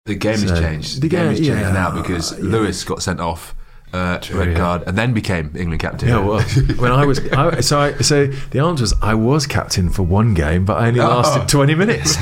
The game has changed. The game has changed now because Lewis got sent off. Red card, and then became England captain. Yeah, well, when so the answer was I was captain for one game, but I only lasted 20 minutes.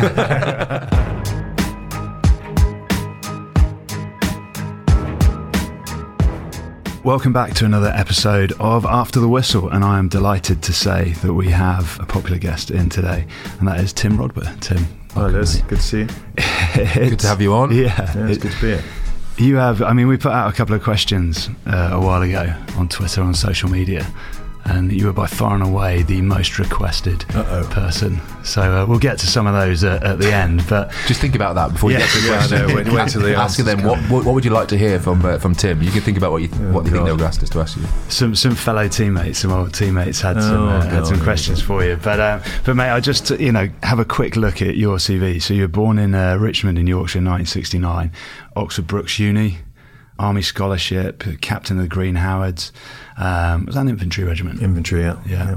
Welcome back to another episode of After the Whistle, and I am delighted to say that we have a popular guest in today, and that is Tim Rodber. Tim, hi Liz, good to see you. Good to have you on. Yeah, it's good to be here. You have, we put out a couple of questions a while ago on Twitter, on social media, and you were by far and away the most requested person. So we'll get to some of those at the end. But just think about that before you get to the question. Wait till the ask them what would you like to hear from Tim. You can think about what you think they'll ask us to ask you. Some fellow teammates, some old teammates had some questions for you. But mate, I just have a quick look at your CV. So you were born in Richmond in Yorkshire in 1969, Oxford Brookes Uni, Army Scholarship, captain of the Green Howards. Was that an infantry regiment? Infantry, yeah.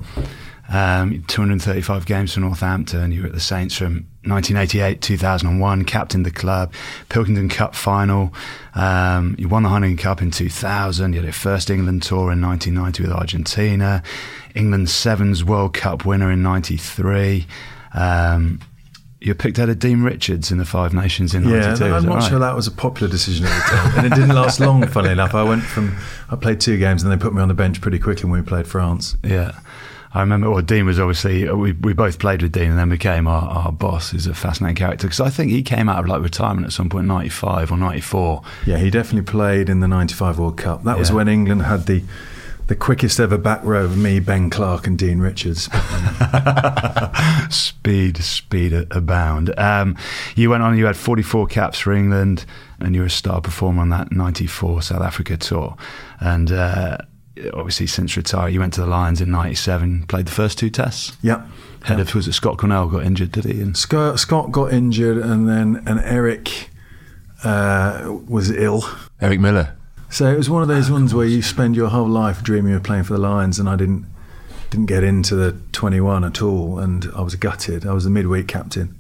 235 games for Northampton. You were at the Saints from 1988 2001, captained the club, Pilkington Cup final. You won the Heineken Cup in 2000. You had your first England tour in 1990 with Argentina. England Sevens World Cup winner in 93. You were picked out of Dean Richards in the Five Nations in 92. Yeah, I'm not sure that was a popular decision at the time. And it didn't last long, funnily enough. I played 2 games and they put me on the bench pretty quickly when we played France. Yeah. I remember, Dean was obviously, we both played with Dean and then became our boss, who's a fascinating character. Because I think he came out of retirement at some point in 95 or 94. Yeah, he definitely played in the 95 World Cup. That was when England had the quickest ever back row of me, Ben Clark and Dean Richards. Speed abound. You went on, you had 44 caps for England and you were a star performer on that 94 South Africa tour. And obviously since retiring, you went to the Lions in 97, played the first 2 tests. Yeah. Was it Scott Cornell got injured, did he? And Scott got injured and Eric was ill. Eric Miller. So it was one of those ones where you spend your whole life dreaming of playing for the Lions, and I didn't get into the 21 at all, and I was gutted. I was the midweek captain,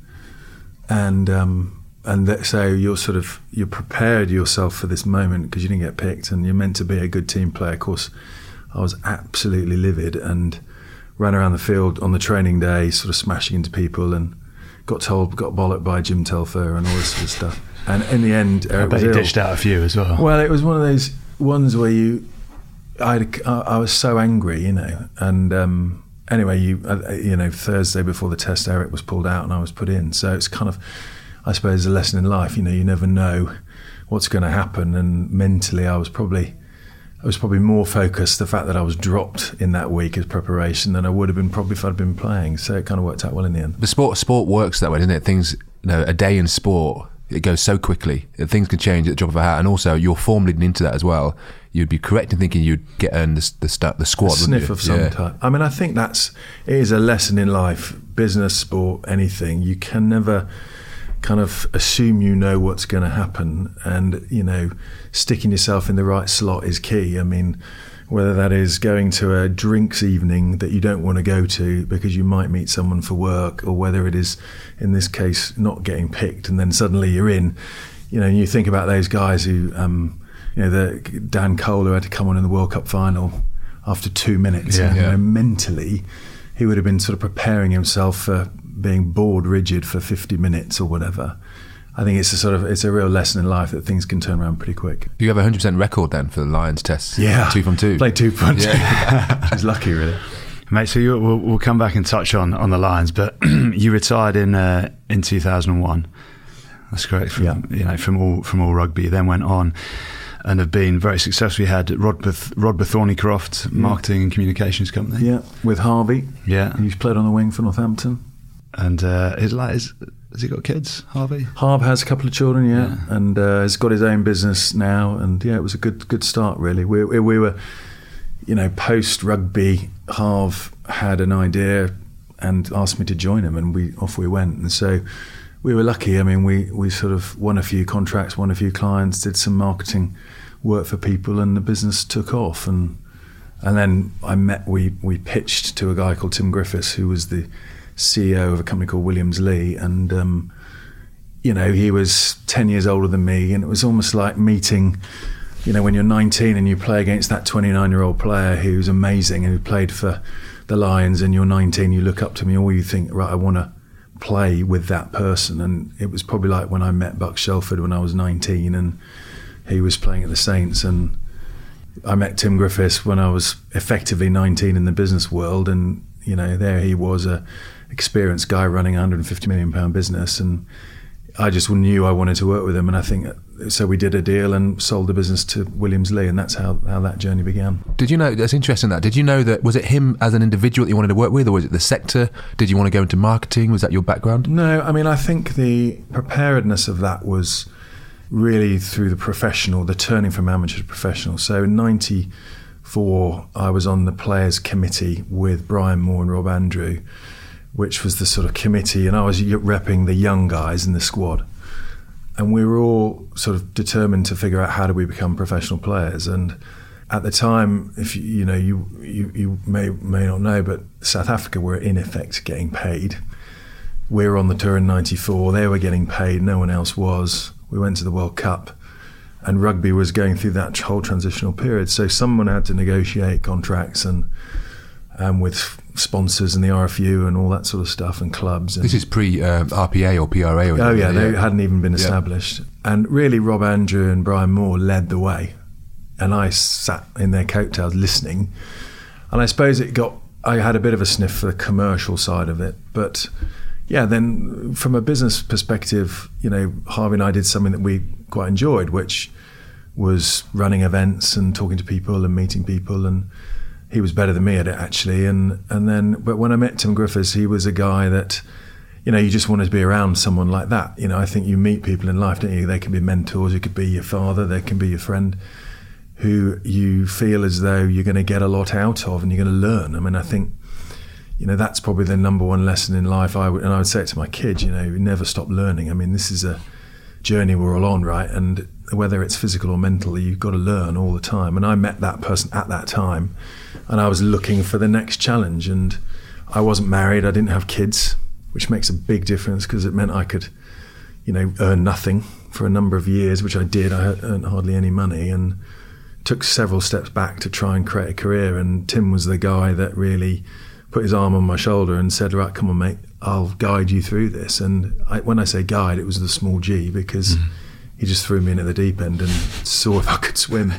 so you're prepared yourself for this moment because you didn't get picked, and you're meant to be a good team player. Of course, I was absolutely livid and ran around the field on the training day, sort of smashing into people, and got bollocked by Jim Telfer and all this sort of stuff. And in the end, Eric I bet you dished out a few as well. Well, it was one of those ones where I was so angry, and anyway, Thursday before the test, Eric was pulled out and I was put in. So it's kind of, I suppose, a lesson in life. You never know what's going to happen. And mentally, I was probably more focused the fact that I was dropped in that week as preparation than I would have been probably if I'd been playing. So it kind of worked out well in the end. The sport works that way, doesn't it? Things, a day in sport, it goes so quickly. Things can change at the drop of a hat, and also you're form leading into that as well. You'd be correct in thinking you'd get earned the squad. A sniff of some type. I think it is a lesson in life, business, sport, anything. You can never kind of assume you know what's going to happen, and sticking yourself in the right slot is key. Whether that is going to a drinks evening that you don't want to go to because you might meet someone for work, or whether it is, in this case, not getting picked and then suddenly you're in. And you think about those guys who, the Dan Cole, who had to come on in the World Cup final after 2 minutes. Mentally, he would have been sort of preparing himself for being bored rigid for 50 minutes or whatever. I think it's a real lesson in life that things can turn around pretty quick. You have a 100% record then for the Lions tests. Yeah, 2 from 2. Played 2 from 2. She's lucky, really. Mate, so we'll come back and touch on the Lions, but you retired in 2001. That's correct. From all rugby. You then went on and have been very successful. You had Rodber Thornycroft Marketing and Communications Company. Yeah, with Harvey. Yeah, he's played on the wing for Northampton. And has he got kids, Harvey? Harv has a couple of children, and has got his own business now. And it was a good start, really. We were, post rugby. Harv had an idea and asked me to join him, and off we went. And so we were lucky. We sort of won a few contracts, won a few clients, did some marketing work for people, and the business took off. And then we pitched to a guy called Tim Griffiths, who was the CEO of a company called Williams Lee, and you know, he was 10 years older than me, and it was almost like meeting, you know, when you're 19 and you play against that 29-year-old player who's amazing and who played for the Lions, and you're 19, you look up to me, or you think, right, I want to play with that person. And it was probably like when I met Buck Shelford when I was 19 and he was playing at the Saints, and I met Tim Griffiths when I was effectively 19 in the business world, and, you know, there he was, a experienced guy running a £150 million business, and I just knew I wanted to work with him. And I think so we did a deal and sold the business to Williams Lee, and that's how that journey began. Did you know, that's interesting, that did you know that, was it him as an individual that you wanted to work with, or was it the sector? Did you want to go into marketing? Was that your background? No, I mean, I think the preparedness of that was really through the turning from amateur to professional. So in 94 I was on the players committee with Brian Moore and Rob Andrew, which was the sort of committee, and I was repping the young guys in the squad. And we were all sort of determined to figure out how do we become professional players. And at the time, if you know, you may not know, but South Africa were in effect getting paid. We were on the tour in 94, they were getting paid, no one else was. We went to the World Cup, and rugby was going through that whole transitional period. So someone had to negotiate contracts and with sponsors and the RFU and all that sort of stuff, and clubs. And this is pre-RPA or PRA? Or they hadn't even been established. And really, Rob Andrew and Brian Moore led the way, and I sat in their coattails listening. And I suppose I had a bit of a sniff for the commercial side of it. But yeah, then from a business perspective, you know, Harvey and I did something that we quite enjoyed, which was running events and talking to people and meeting people, and he was better than me at it, actually. But when I met Tim Griffiths, he was a guy that, you know, you just wanted to be around someone like that. You know, I think you meet people in life, don't you? They can be mentors, it could be your father, they can be your friend, who you feel as though you're going to get a lot out of and you're going to learn. I mean, I think, you know, that's probably the number one lesson in life. I would say it to my kids, you know, never stop learning. I mean, this is a journey we're all on, right? And whether it's physical or mental, you've got to learn all the time. And I met that person at that time, and I was looking for the next challenge. And I wasn't married, I didn't have kids, which makes a big difference, because it meant I could, you know, earn nothing for a number of years, which I did. I earned hardly any money, and took several steps back to try and create a career. And Tim was the guy that really put his arm on my shoulder and said, right, come on, mate, I'll guide you through this. And when I say guide, it was the small G, because he just threw me in at the deep end and saw if I could swim.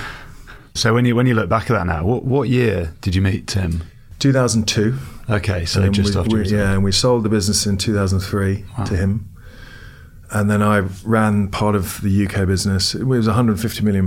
So when you look back at that now, what year did you meet Tim? 2002. Okay, so just after. And we sold the business in 2003 to him. And then I ran part of the UK business. It was £150 million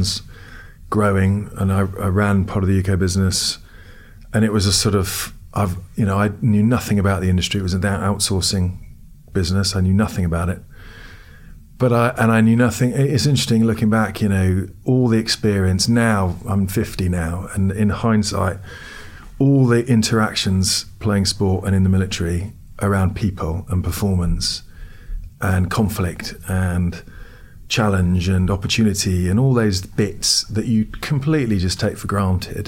growing, and I ran part of the UK business. And it was a sort of, I knew nothing about the industry. It was an outsourcing business. I knew nothing about it. But I knew nothing. It's interesting looking back, you know, all the experience. Now, I'm 50 now, and in hindsight, all the interactions playing sport and in the military around people and performance and conflict and challenge and opportunity and all those bits that you completely just take for granted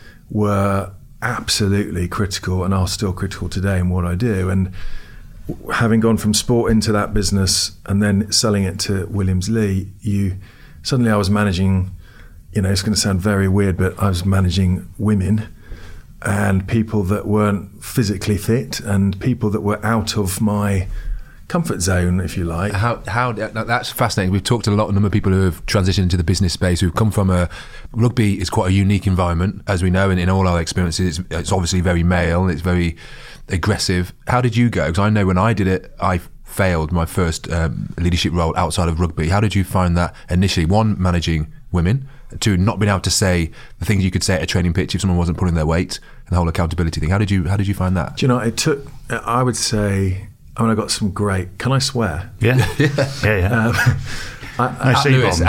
were absolutely critical, and are still critical today in what I do. And having gone from sport into that business and then selling it to Williams Lee, suddenly I was managing, you know, it's going to sound very weird, but I was managing women and people that weren't physically fit and people that were out of my comfort zone, if you like. How that's fascinating. We've talked to a number of people who have transitioned into the business space, who've come from rugby is quite a unique environment, as we know, and in all our experiences, it's obviously very male and it's very aggressive. How did you go? Because I know when I did it, I failed my first leadership role outside of rugby. How did you find that initially? One, managing women. Two, not being able to say the things you could say at a training pitch if someone wasn't pulling their weight, and the whole accountability thing. How did you find that? Do you know, it took, I would say, I got some great, can I swear? Yeah. Lewis.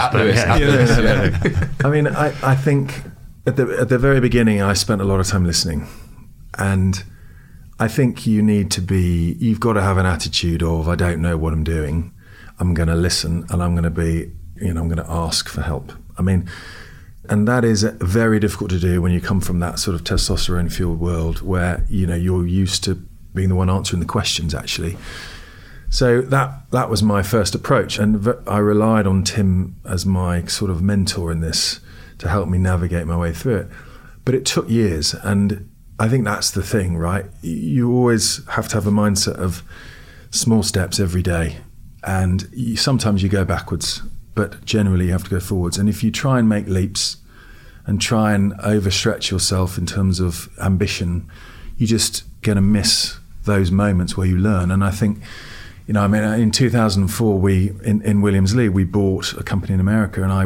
I mean, I think at the very beginning, I spent a lot of time listening, and I think you've got to have an attitude of, I don't know what I'm doing, I'm going to listen, and I'm going to ask for help. I mean, and that is very difficult to do when you come from that sort of testosterone-fueled world where, you know, you're used to being the one answering the questions, actually. So that was my first approach, and I relied on Tim as my sort of mentor in this to help me navigate my way through it. But it took years, and I think that's the thing, right? You always have to have a mindset of small steps every day, and sometimes you go backwards, but generally you have to go forwards. And if you try and make leaps and try and overstretch yourself in terms of ambition, you're just going to miss those moments where you learn. And I think, in 2004, in Williams Lee, we bought a company in America, and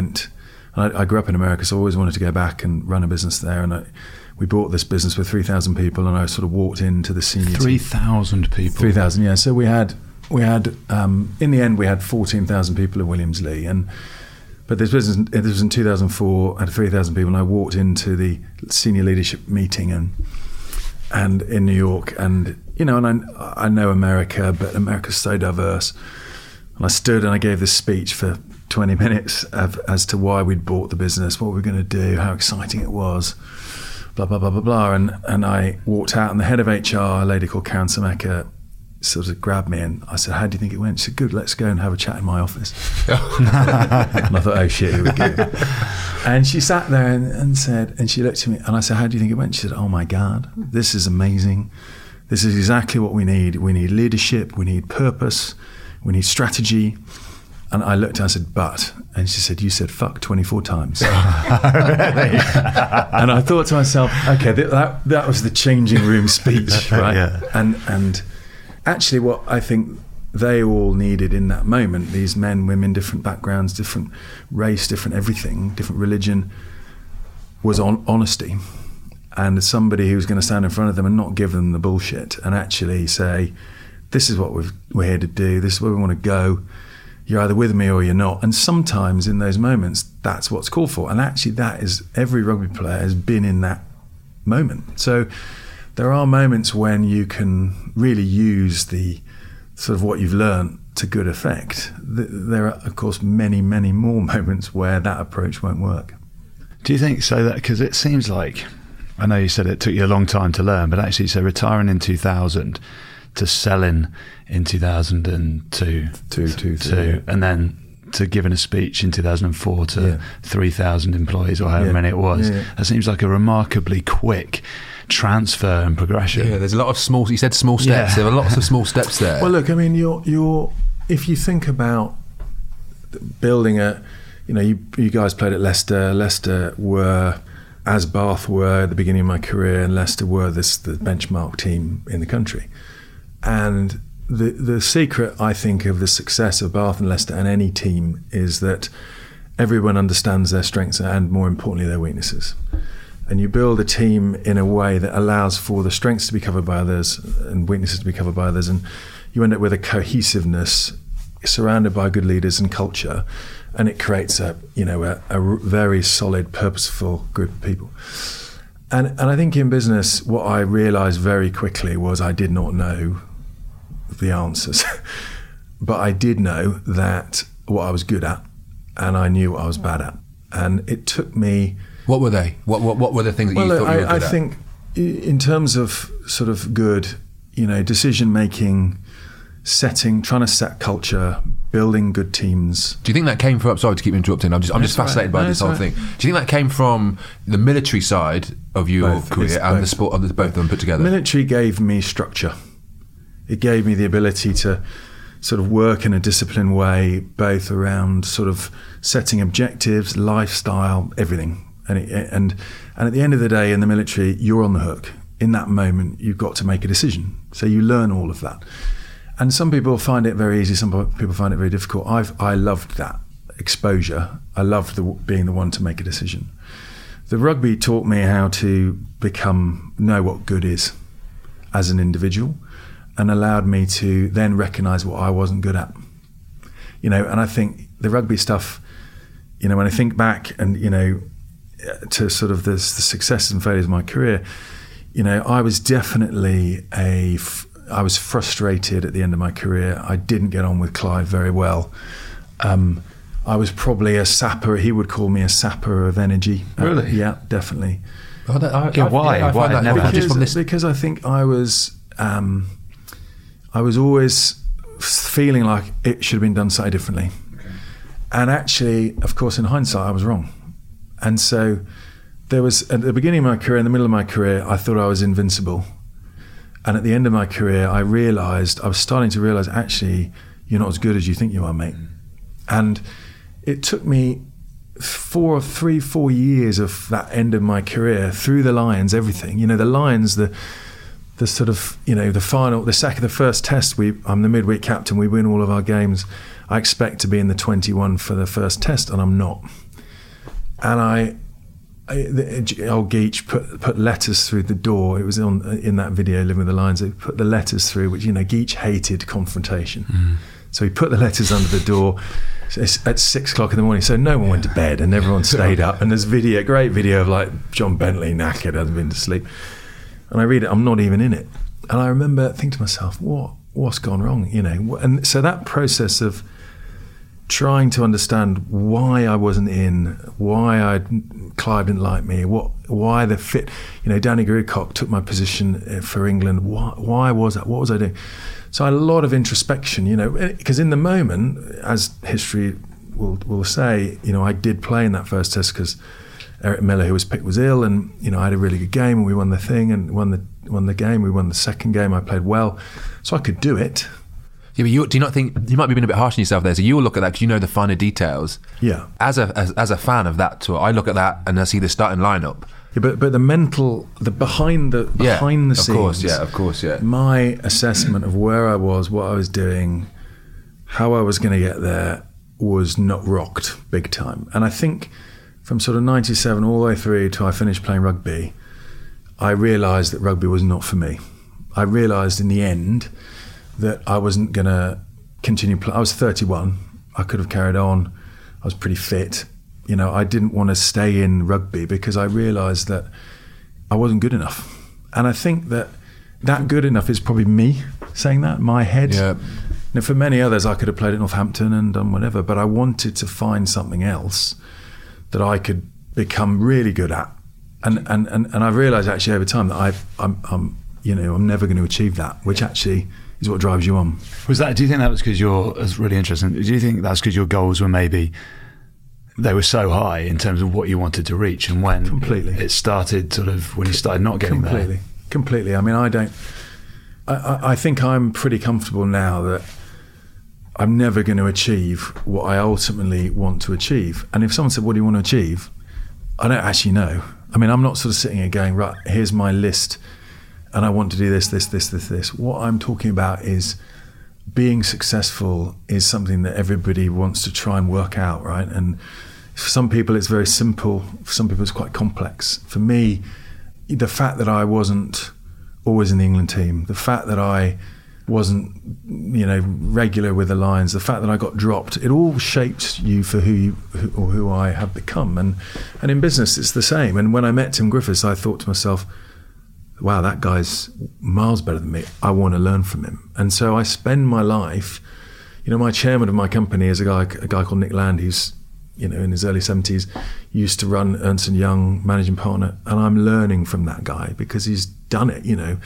I grew up in America, so I always wanted to go back and run a business there. And we bought this business with 3,000 people, and I sort of walked into the senior 3,000 people. 3,000, yeah. So we had in the end we had 14,000 people at Williams Lee, but this was in 2004. I had 3,000 people, and I walked into the senior leadership meeting and in New York, and I know America, but America's so diverse. And I stood and I gave this speech for 20 minutes as to why we'd bought the business, what we were going to do, how exciting it was, blah, blah, blah, blah, blah. And I walked out, and the head of HR, a lady called Karen Sameka, sort of grabbed me, and I said, "How do you think it went?" She said, "Good, let's go and have a chat in my office." And I thought, oh shit, here we go. And she sat there and said, and she looked at me, and I said, "How do you think it went?" She said, "Oh my God, this is amazing. This is exactly what we need. We need leadership, we need purpose, we need strategy." And I looked and I said, "But," and she said, "You said fuck 24 times. Really? And I thought to myself, okay, that was the changing room speech, right? Yeah. And actually what I think they all needed in that moment, these men, women, different backgrounds, different race, different everything, different religion, was honesty. And somebody who was going to stand in front of them and not give them the bullshit, and actually say, this is what we're here to do, this is where we want to go, you're either with me or you're not. And sometimes in those moments, that's what's called for. And actually that is, every rugby player has been in that moment. So there are moments when you can really use the sort of what you've learned to good effect. There are, of course, many, many more moments where that approach won't work. Do you think so? That because it seems like, I know you said it took you a long time to learn, but actually, so retiring in 2000 to selling in 2002, and then to giving a speech in 2004 to 3,000 employees or however many it was, that seems like a remarkably quick transfer and progression. Yeah, there's a lot of small. You said small steps. There are lots of small steps there. Well, look, I mean, you're if you think about building you guys played at Leicester. Leicester were, as Bath were at the beginning of my career, and Leicester were the benchmark team in the country. And the secret, I think, of the success of Bath and Leicester and any team is that everyone understands their strengths and, more importantly, their weaknesses. And you build a team in a way that allows for the strengths to be covered by others and weaknesses to be covered by others. And you end up with a cohesiveness surrounded by good leaders and culture. And it creates a very solid, purposeful group of people. And I think in business, what I realized very quickly was I did not know the answers. But I did know that what I was good at, and I knew what I was bad at. And it took me... What were they? What were the things that you thought you were good at? I think in terms of sort of good, decision-making, trying to set culture, building good teams. Do you think that came from... Sorry to keep interrupting. I'm just fascinated by this whole thing. Do you think that came from the military side of your career and the sport, both of them put together? Military gave me structure. It gave me the ability to sort of work in a disciplined way, both around sort of setting objectives, lifestyle, everything. And at the end of the day, in the military, you're on the hook. In that moment, you've got to make a decision. So you learn all of that. And some people find it very easy. Some people find it very difficult. I loved that exposure. I loved being the one to make a decision. The rugby taught me how to know what good is as an individual, and allowed me to then recognise what I wasn't good at. And I think the rugby stuff, when I think back and, to sort of the successes and failures of my career, I was definitely I was frustrated at the end of my career. I didn't get on with Clive very well. I was probably a sapper. He would call me a sapper of energy. Really? Yeah, definitely. Why? Because I think I was always feeling like it should have been done slightly differently. Okay. And actually, of course, in hindsight, I was wrong. And so there was, at the beginning of my career, in the middle of my career, I thought I was invincible. And at the end of my career, I was starting to realize, actually, you're not as good as you think you are, mate. And it took me 4 years of that end of my career, through the Lions, everything. You know, the Lions, the sort of, you know, the first test, I'm the midweek captain, we win all of our games. I expect to be in the 21 for the first test, and I'm not. And old Geach put letters through the door. It was in that video, Living with the Lions. They put the letters through, which, you know, Geach hated confrontation. So he put the letters under the door at 6 o'clock in the morning. So no one went to bed and everyone stayed up. And there's a great video of like John Bentley knackered, hadn't been to sleep. And I read it, I'm not even in it. And I remember thinking to myself, what's gone wrong? You know, and so that process of trying to understand why I wasn't in, why Clive didn't like me, why the fit, you know, Danny Grewcock took my position for England. Why was that? What was I doing? So I had a lot of introspection, you know, because in the moment, as history will say, you know, I did play in that first test because Eric Miller, who was picked, was ill, and, you know, I had a really good game and we won the thing and won the game. We won the second game. I played well, so I could do it. Yeah, but do you not think you might be being a bit harsh on yourself there? So you will look at that because you know the finer details. Yeah. As a fan of that tour, I look at that and I see the starting lineup. Yeah, but the mental, the behind the scenes. Of course. My assessment of where I was, what I was doing, how I was going to get there was not rocked big time. And I think from sort of 97 all the way through to I finished playing rugby, I realised that rugby was not for me. I realised in the end that I wasn't going to continue playing. I was 31. I could have carried on. I was pretty fit. You know, I didn't want to stay in rugby because I realised that I wasn't good enough. And I think that good enough is probably me saying that, my head. Yeah. Now, for many others, I could have played at Northampton and done whatever, but I wanted to find something else that I could become really good at. And I realised actually over time that I'm never going to achieve that, which actually is what drives you on. Do you think that was because it's really interesting. Do you think that's because your goals were maybe, they were so high in terms of what you wanted to reach, and when completely it started sort of, when you started not getting there? Completely. I mean, I think I'm pretty comfortable now that I'm never going to achieve what I ultimately want to achieve. And if someone said, what do you want to achieve? I don't actually know. I mean, I'm not sort of sitting here going, right, here's my list and I want to do this. What I'm talking about is being successful is something that everybody wants to try and work out, right? And for some people it's very simple, for some people it's quite complex. For me, the fact that I wasn't always in the England team, the fact that I wasn't, you know, regular with the Lions, the fact that I got dropped, it all shapes you for who I have become. And in business it's the same. And when I met Tim Griffiths, I thought to myself, wow, that guy's miles better than me. I want to learn from him. And so I spend my life, you know, my chairman of my company is a guy called Nick Land, who's, you know, in his early 70s, used to run Ernst & Young, managing partner, and I'm learning from that guy because he's done it, you know.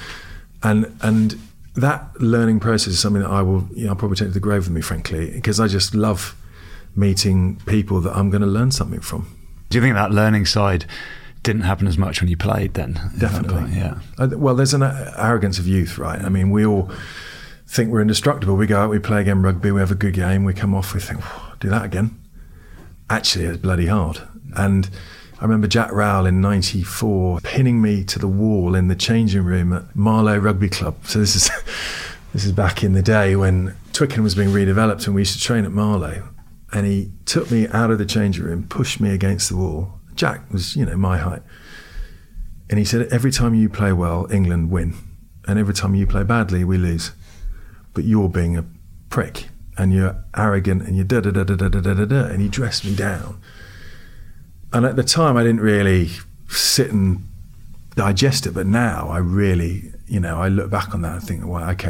And that learning process is something that I'll probably take to the grave with me, frankly, because I just love meeting people that I'm going to learn something from. Do you think that learning side didn't happen as much when you played then? Definitely. Yeah. Well, there's an arrogance of youth, right? I mean, we all think we're indestructible. We go out, we play a game of rugby, we have a good game, we come off, we think, do that again. Actually, it's bloody hard. And I remember Jack Rowell in 94 pinning me to the wall in the changing room at Marlow Rugby Club. So this is back in the day when Twickenham was being redeveloped and we used to train at Marlow. And he took me out of the changing room, pushed me against the wall. Jack was, you know, my height. And he said, every time you play well, England win. And every time you play badly, we lose. But you're being a prick and you're arrogant and you're da-da-da-da-da-da-da-da. And he dressed me down. And at the time, I didn't really sit and digest it. But now I really, you know, I look back on that and think, well, okay,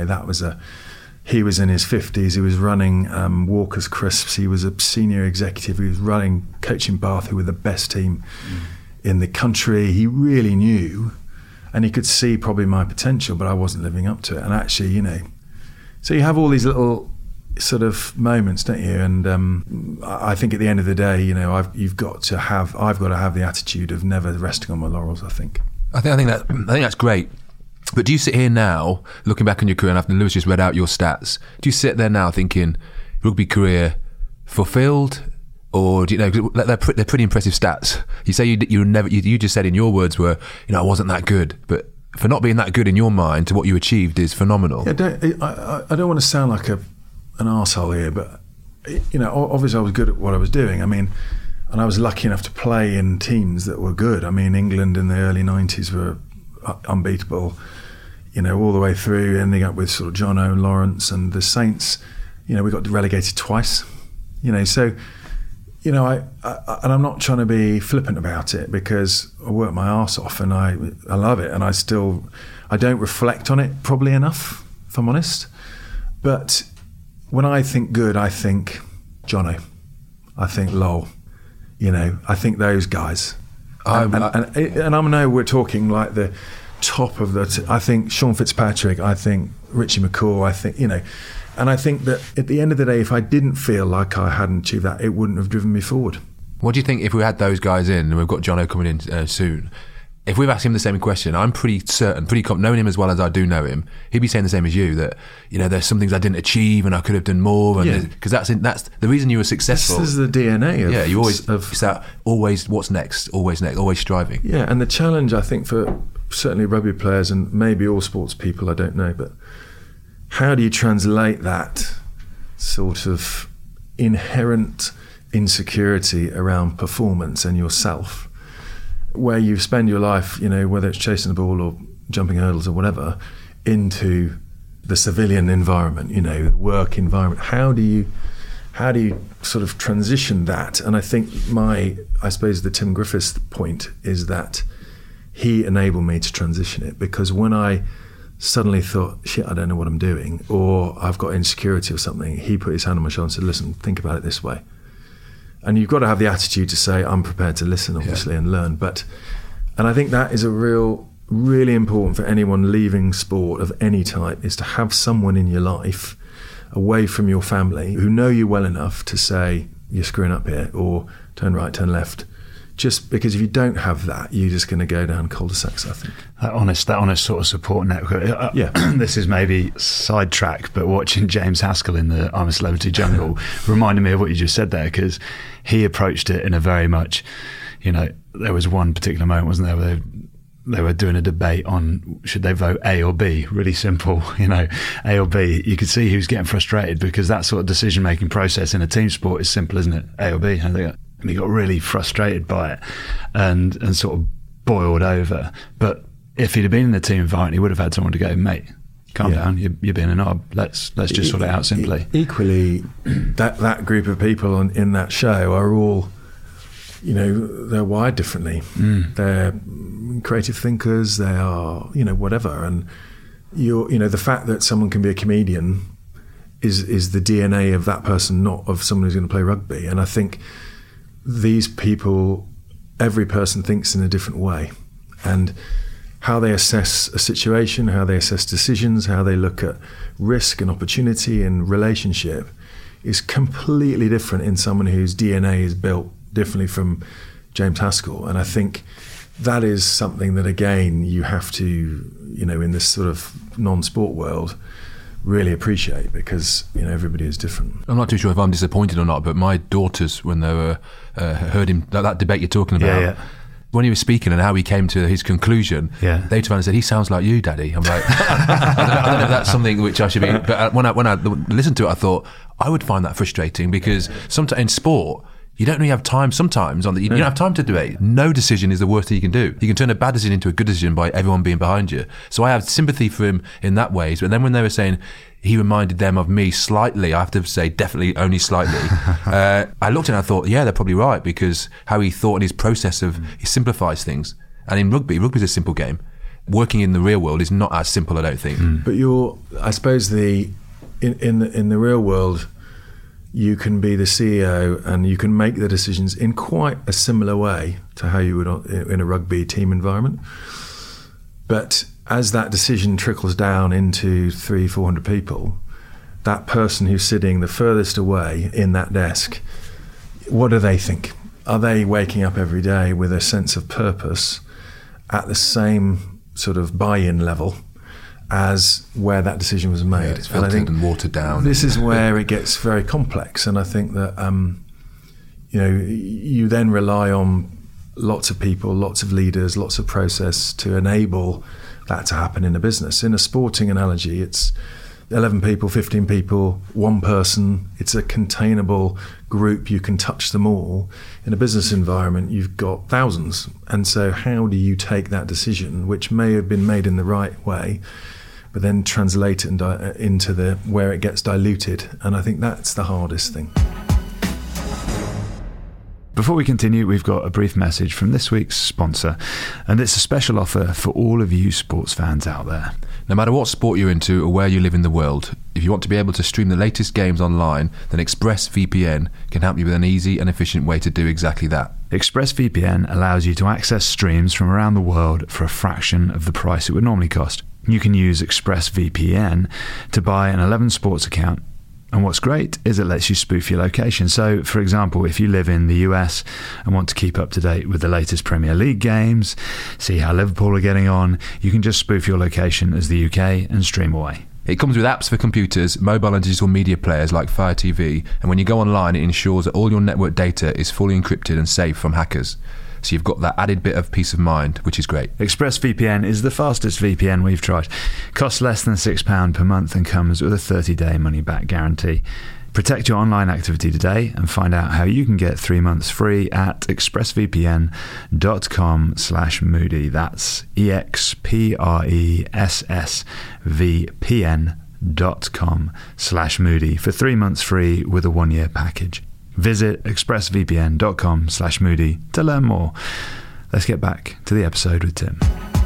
he was in his 50s. He was running Walker's Crisps. He was a senior executive. He was coaching Bath, who were the best team in the country. He really knew, and he could see probably my potential, but I wasn't living up to it. And actually, you know, so you have all these little sort of moments, don't you? And I think at the end of the day, I've got to have the attitude of never resting on my laurels. I think that's great. But do you sit here now, looking back on your career, and after Lewis just read out your stats, do you sit there now thinking, rugby career fulfilled, or do you know they're pretty impressive stats? You say you just said in your words were, I wasn't that good, but for not being that good in your mind to what you achieved is phenomenal. Yeah, I don't want to sound like an arsehole here, but obviously I was good at what I was doing. I mean, and I was lucky enough to play in teams that were good. I mean, England in the early 90s were unbeatable, all the way through, ending up with sort of Jono and Lawrence, and the Saints, we got relegated twice, so, and I'm not trying to be flippant about it, because I work my arse off and I love it, and I don't reflect on it probably enough, if I'm honest. But when I think good, I think Jono, I think Lowell, I think those guys. And I know we're talking like the top of I think Sean Fitzpatrick, I think Richie McCaw, I think, and I think that at the end of the day, if I didn't feel like I hadn't achieved that, it wouldn't have driven me forward. What do you think if we had those guys in, and we've got Jono coming in soon, if we've asked him the same question, I'm pretty certain, knowing him as well as I do know him, he'd be saying the same as you, that there's some things I didn't achieve and I could have done more, because that's the reason you were successful. This is the DNA of you always it's that always what's next, always striving. Yeah, and the challenge I think for certainly rugby players and maybe all sports people, I don't know, but how do you translate that sort of inherent insecurity around performance and yourself, where you spend your life, whether it's chasing the ball or jumping hurdles or whatever, into the civilian environment, the work environment? How do you sort of transition that? And I think I suppose the Tim Griffiths point is that he enabled me to transition it, because when I suddenly thought, shit, I don't know what I'm doing, or I've got insecurity or something, he put his hand on my shoulder and said, listen, think about it this way. And you've got to have the attitude to say, I'm prepared to listen, obviously, and learn. And I think that is really important for anyone leaving sport of any type, is to have someone in your life away from your family who know you well enough to say, you're screwing up here, or turn right, turn left. Just because if you don't have that, you're just going to go down cul-de-sacs, I think. That honest sort of support network. This is maybe sidetrack, but watching James Haskell in the I'm a Celebrity Jungle reminded me of what you just said there, because he approached it in a very much, there was one particular moment, wasn't there, where they were doing a debate on should they vote A or B. Really simple, A or B. You could see he was getting frustrated, because that sort of decision-making process in a team sport is simple, isn't it? A or B. And he got really frustrated by it and sort of boiled over. But if he'd have been in the team environment, he would have had someone to go, mate, calm down, you're being a knob. Let's just sort it out simply. Equally, that group of people in that show are all, they're wired differently. They're creative thinkers, they are, whatever. And the fact that someone can be a comedian is the DNA of that person, not of someone who's going to play rugby. And I think these people, every person thinks in a different way, and how they assess a situation, how they assess decisions, how they look at risk and opportunity and relationship is completely different in someone whose DNA is built differently from James Haskell. And I think that is something that, again, you have to, in this sort of non-sport world, really appreciate, because everybody is different. I'm not too sure if I'm disappointed or not, but my daughters, when they were heard him that debate you're talking about, when he was speaking and how he came to his conclusion, they turned and said, he sounds like you, Daddy. I'm like, I don't know if that's something which I should be, but when I listened to it, I thought I would find that frustrating, because sometimes in sport you don't really have time sometimes you don't have time to debate. No decision is the worst thing you can do. You can turn a bad decision into a good decision by everyone being behind you. So I have sympathy for him in that way. But then when they were saying he reminded them of me slightly, I have to say definitely only slightly, I looked and I thought, they're probably right, because how he thought in his process of, he simplifies things. And in rugby's a simple game. Working in the real world is not as simple, I don't think. But I suppose in the real world, you can be the CEO and you can make the decisions in quite a similar way to how you would in a rugby team environment. But as that decision trickles down into 300-400 people, that person who's sitting the furthest away in that desk, what do they think? Are they waking up every day with a sense of purpose at the same sort of buy-in level as where that decision was made? Yeah, it's filtered and watered down. This is where it gets very complex, and I think that you then rely on lots of people, lots of leaders, lots of process to enable that to happen in a business. In a sporting analogy, it's 11 people, 15 people, one person. It's a containable group. You can touch them all. In a business environment, you've got thousands. And so how do you take that decision, which may have been made in the right way, but then translate it into where it gets diluted? And I think that's the hardest thing. Before we continue, we've got a brief message from this week's sponsor, and it's a special offer for all of you sports fans out there. No matter what sport you're into or where you live in the world, if you want to be able to stream the latest games online, then ExpressVPN can help you with an easy and efficient way to do exactly that. ExpressVPN allows you to access streams from around the world for a fraction of the price it would normally cost. You can use ExpressVPN to buy an 11 Sports account. And what's great is it lets you spoof your location. So, for example, if you live in the US and want to keep up to date with the latest Premier League games, see how Liverpool are getting on, you can just spoof your location as the UK and stream away. It comes with apps for computers, mobile and digital media players like Fire TV, and when you go online, it ensures that all your network data is fully encrypted and safe from hackers. So you've got that added bit of peace of mind, which is great. ExpressVPN is the fastest VPN we've tried. Costs less than £6 per month and comes with a 30-day money-back guarantee. Protect your online activity today and find out how you can get 3 months free at expressvpn.com/Moody. That's expressvpn.com/Moody for 3 months free with a 1-year package. Visit expressvpn.com/Moody to learn more. Let's get back to the episode with Tim.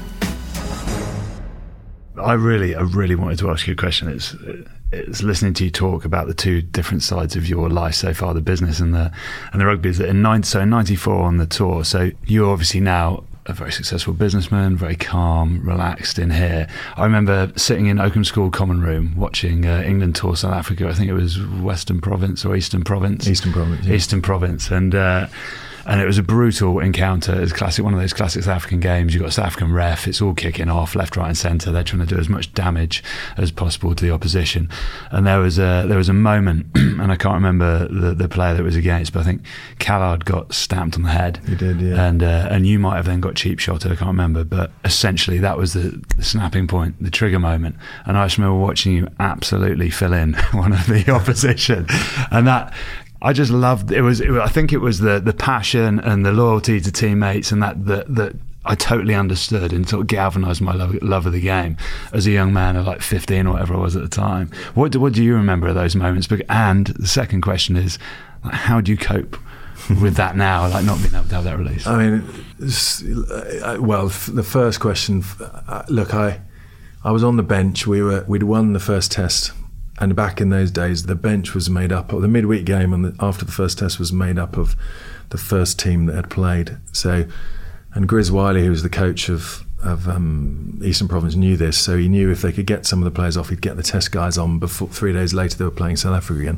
I really wanted to ask you a question. It's listening to you talk about the two different sides of your life so far, the business and the rugby. So in 94 on the tour, so you're obviously now a very successful businessman, very calm, relaxed in here. I remember sitting in Oakham School common room watching England tour South Africa. I think it was Western Province or Eastern Province. Eastern Province, yeah. Eastern Province. And it was a brutal encounter. It's classic, one of those classic South African games. You've got a South African ref. It's all kicking off left, right and centre. They're trying to do as much damage as possible to the opposition. And there was a moment, and I can't remember the player that was against, but I think Callard got stamped on the head. He did, yeah. And you might have then got cheap shotted. I can't remember. But essentially that was the snapping point, the trigger moment. And I just remember watching you absolutely fill in one of the opposition. And that... I just loved it. I think it was the passion and the loyalty to teammates, and that I totally understood and sort of galvanised my love of the game as a young man of like 15 or whatever I was at the time. What do you remember of those moments? And the second question is, like, how do you cope with that now, like not being able to have that release? I mean, well, the first question. Look, I was on the bench. We'd won the first test. And back in those days, the bench was made up of the midweek game, and after the first test was made up of the first team that had played. So, and Grizz Wiley, who was the coach of Eastern Province, knew this. So he knew if they could get some of the players off, he'd get the test guys on before 3 days later they were playing South Africa again.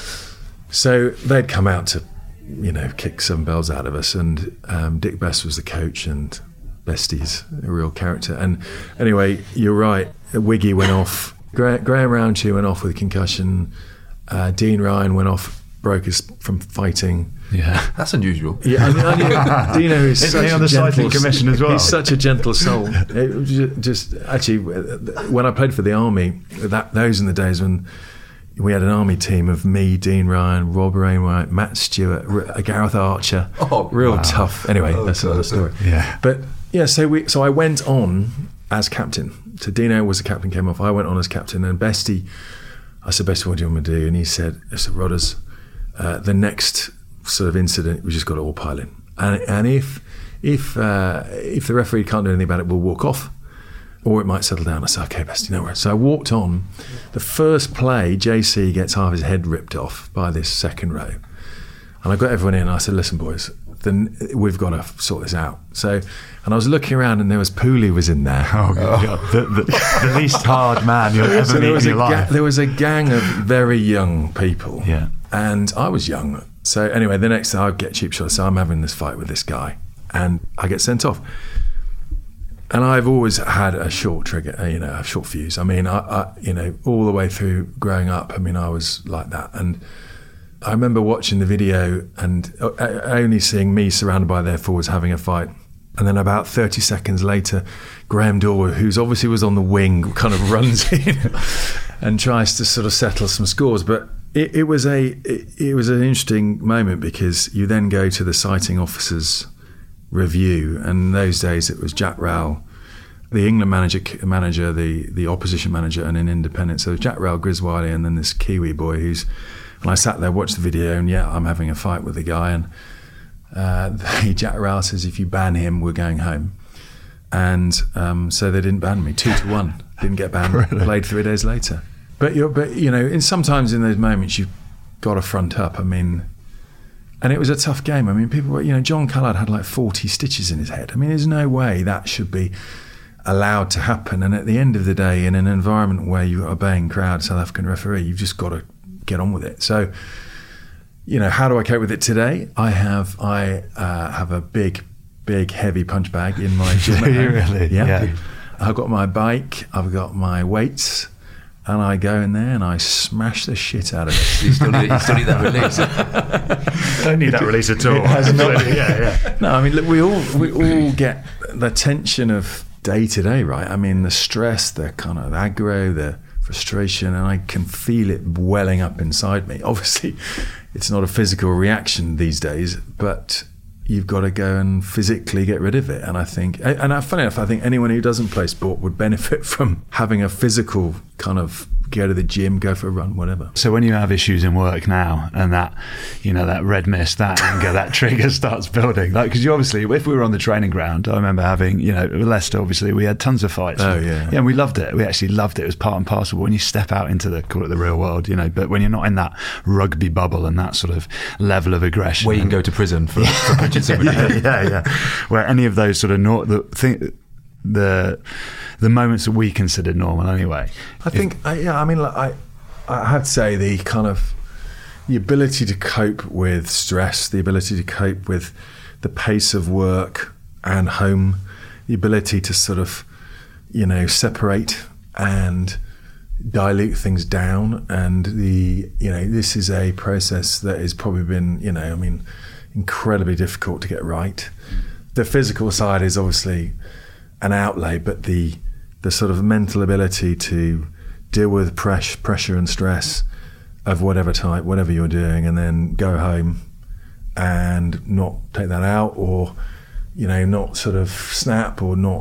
So they'd come out to, kick some bells out of us. And Dick Best was the coach, and Bestie's a real character. And anyway, you're right. Wiggy went off. Graham Roundtree went off with a concussion. Dean Ryan went off, broke from fighting. Yeah, that's unusual. Yeah, I knew Dino is Isn't such he on a the gentle cycling commission as well? He's such a gentle soul. It was just actually, when I played for the Army, those in the days when we had an Army team of me, Dean Ryan, Rob Rainwright, Matt Stewart, Gareth Archer. Oh, real tough. Anyway, that's another story. Yeah, but yeah, so I went on as captain. So Dino was the captain, came off. I went on as captain, and Bestie, I said, Bestie, what do you want me to do? And he said, Rodders, the next sort of incident, we just got to all pile in. And if the referee can't do anything about it, we'll walk off, or it might settle down. I said, okay, Bestie, no worries. So I walked on. The first play, JC gets half his head ripped off by this second row. And I got everyone in and I said, listen, boys, then we've got to sort this out. So, and I was looking around and there was Pooley was in there. Oh, God. The least hard man you'll ever meet in your life. There was a gang of very young people. Yeah. And I was young. So anyway, the next day I get cheap shots. So I'm having this fight with this guy and I get sent off. And I've always had a short trigger, a short fuse. I mean, I all the way through growing up, I mean, I was like that. And I remember watching the video and only seeing me surrounded by their forwards having a fight. And then about 30 seconds later, Graham Dorwer, who's obviously was on the wing, kind of runs in and tries to sort of settle some scores. But it was an interesting moment because you then go to the sighting officer's review, and in those days it was Jack Rowell, the England manager, the opposition manager, and an independent. So Jack Rowell, Grizz Wiley, and then this Kiwi boy and I sat there, watched the video, and I'm having a fight with the guy, and Jack Rowell says, if you ban him, we're going home. And so they didn't ban me, 2-1, didn't get banned. Really? Played 3 days later. But sometimes in those moments you've got to front up. I mean, and it was a tough game. I mean, people were, John Callard had like 40 stitches in his head. I mean, there's no way that should be allowed to happen. And at the end of the day, in an environment where you're obeying crowd, South African referee, you've just got to get on with it. So, how do I cope with it today? I have a big, heavy punch bag in my gym. Really? Yeah. I've got my bike, I've got my weights, and I go in there and I smash the shit out of it. You still need that release. Don't need that release at all. Yeah. No, I mean, look, we all get the tension of day to day, right? I mean, the stress, the kind of aggro, the frustration, and I can feel it welling up inside me. Obviously, it's not a physical reaction these days, but you've got to go and physically get rid of it. And I think, funny enough, I think anyone who doesn't play sport would benefit from having a physical kind of go to the gym, go for a run, whatever. So when you have issues in work now and that, that red mist, that anger, that trigger starts building, like, because you obviously, if we were on the training ground, I remember having, Leicester, obviously, we had tons of fights. Oh, yeah. Yeah, and we loved it. We actually loved it. It was part and parcel. But when you step out into call it the real world, but when you're not in that rugby bubble and that sort of level of aggression. Where you can go to prison for punching somebody. Yeah. Where any of those sort of the moments that we considered normal anyway. I think, I have to say the kind of the ability to cope with stress, the ability to cope with the pace of work and home, the ability to sort of, separate and dilute things down. And this is a process that has probably been, incredibly difficult to get right. The physical side is obviously an outlay, but the sort of mental ability to deal with pressure and stress of whatever type, whatever you're doing, and then go home and not take that out, or not sort of snap, or not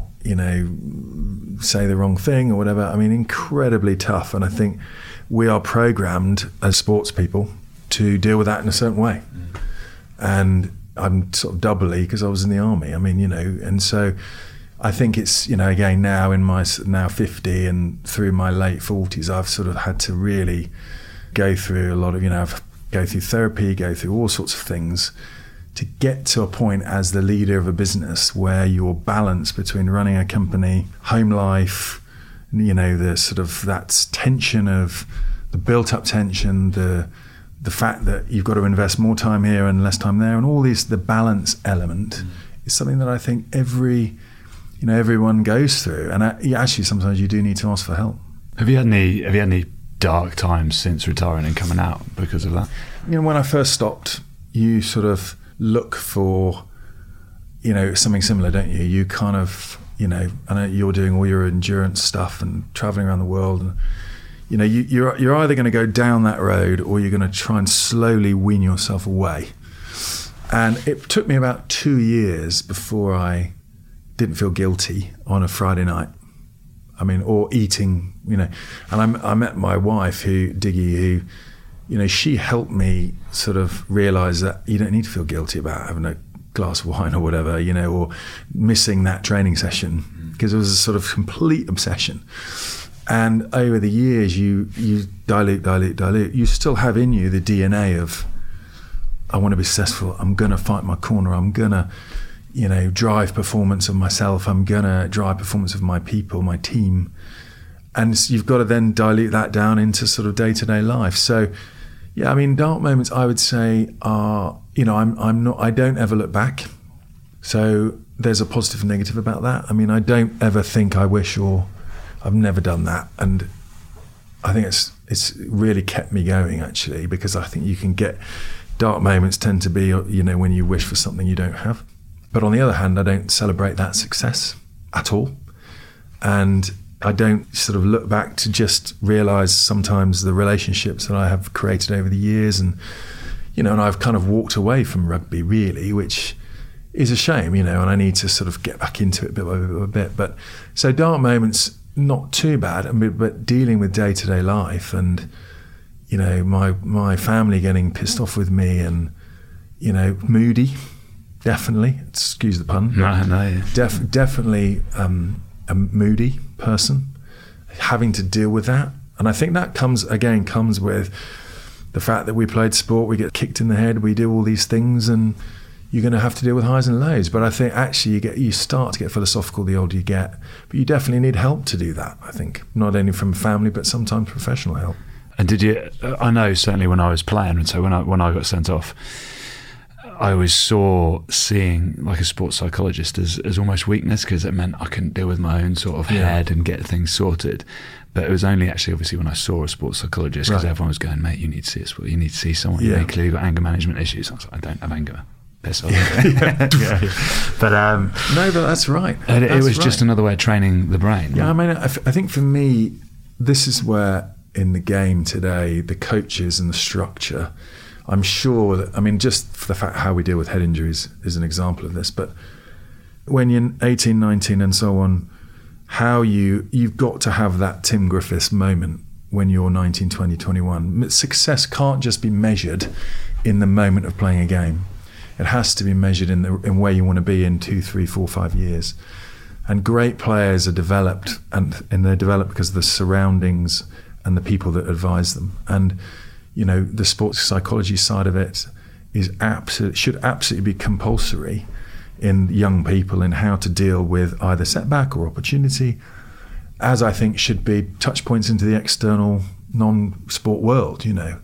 say the wrong thing or whatever. I mean, incredibly tough. And I think we are programmed as sports people to deal with that in a certain way. And I'm sort of doubly, because I was in the army. I mean, and so I think it's, again, now in my now 50 and through my late 40s, I've sort of had to really go through a lot of, go through therapy, go through all sorts of things to get to a point as the leader of a business where your balance between running a company, home life, the sort of that tension of the built up tension, the fact that you've got to invest more time here and less time there, and all these, the balance element is something that I think everyone goes through, and actually sometimes you do need to ask for help. Have you had any dark times since retiring and coming out because of that? When I first stopped, you sort of look for something similar, don't you? You kind of I know you're doing all your endurance stuff and traveling around the world, and you're either going to go down that road or you're going to try and slowly wean yourself away. And it took me about 2 years before I didn't feel guilty on a Friday night. I mean, or eating, and I met my wife, Diggy, who, she helped me sort of realize that you don't need to feel guilty about having a glass of wine or whatever, or missing that training session, because it was a sort of complete obsession. And over the years, you dilute. You still have in you the DNA I want to be successful. I'm going to fight my corner. I'm going to, drive performance of myself. I'm going to drive performance of my people, my team. And you've got to then dilute that down into sort of day-to-day life. So, yeah, I mean, dark moments, I would say, are, I don't ever look back. So there's a positive and negative about that. I mean, I don't ever think I wish, or I've never done that. And I think it's really kept me going, actually, because I think you can get dark moments tend to be, when you wish for something you don't have. But on the other hand, I don't celebrate that success at all. And I don't sort of look back to just realise sometimes the relationships that I have created over the years, and and I've kind of walked away from rugby, really, which is a shame, and I need to sort of get back into it bit by bit. But so dark moments, not too bad, but dealing with day-to-day life and my family getting pissed off with me, and moody, definitely, excuse the pun. No, yeah. Definitely a moody person, having to deal with that. And I think that comes with the fact that we played sport, we get kicked in the head, we do all these things, and you're going to have to deal with highs and lows. But I think actually you start to get philosophical the older you get, but you definitely need help to do that, I think, not only from family but sometimes professional help. And did you, I know certainly when I was playing, and so when I got sent off, I always saw seeing like a sports psychologist as almost weakness, because it meant I couldn't deal with my own sort of head and get things sorted. But it was only actually obviously when I saw a sports psychologist, because everyone was going, mate, you need to see a you need to see someone. You clearly got anger management issues. I was like, I don't have anger. Piss off. But no, but that's right. It was just another way of training the brain. Yeah, I mean, I think for me, this is where in the game today, the coaches and the structure, I'm sure that, I mean, just for the fact how we deal with head injuries is an example of this, but when you're 18, 19 and so on, how you've got to have that Tim Griffiths moment when you're 19, 20, 21. Success can't just be measured in the moment of playing a game. It has to be measured in where you want to be in 2, 3, 4, 5 years. And great players are developed, and they're developed because of the surroundings and the people that advise them. And the sports psychology side of it should absolutely be compulsory in young people in how to deal with either setback or opportunity, as I think should be touch points into the external non-sport world.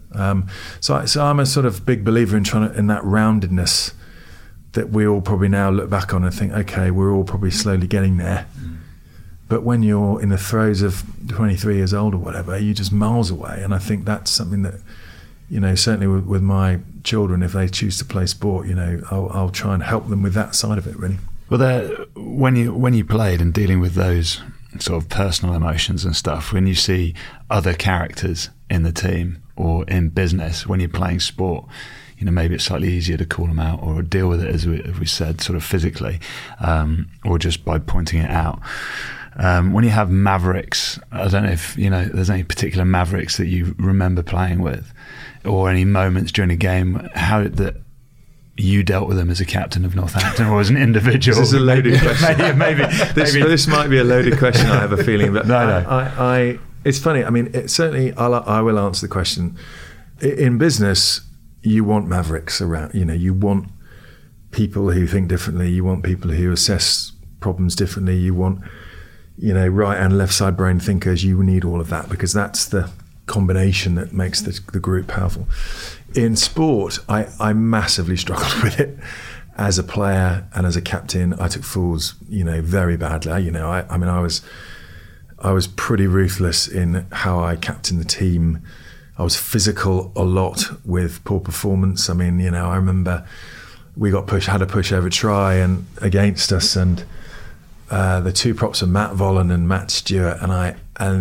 So I'm a sort of big believer in that roundedness that we all probably now look back on and think, okay, we're all probably slowly getting there. But when you're in the throes of 23 years old or whatever, you're just miles away. And I think that's something that, certainly with my children, if they choose to play sport, I'll try and help them with that side of it, really. Well, when you played and dealing with those sort of personal emotions and stuff, when you see other characters in the team or in business, when you're playing sport, maybe it's slightly easier to call them out or deal with it, as we said, sort of physically, or just by pointing it out. When you have mavericks, I don't know if there's any particular mavericks that you remember playing with, or any moments during a game, how that you dealt with them as a captain of Northampton or as an individual. This is a loaded question. maybe this might be a loaded question, I have a feeling. But no. It's funny. I mean, certainly I will answer the question. In business, you want mavericks around. You want people who think differently. You want people who assess problems differently. You want right and left side brain thinkers. You need all of that, because that's the combination that makes the group powerful. In sport, I massively struggled with it as a player and as a captain. I took fools, very badly. I was pretty ruthless in how I captained the team. I was physical a lot with poor performance. I mean, I remember we had a pushover try and against us, and the two props were Matt Volland and Matt Stewart, and I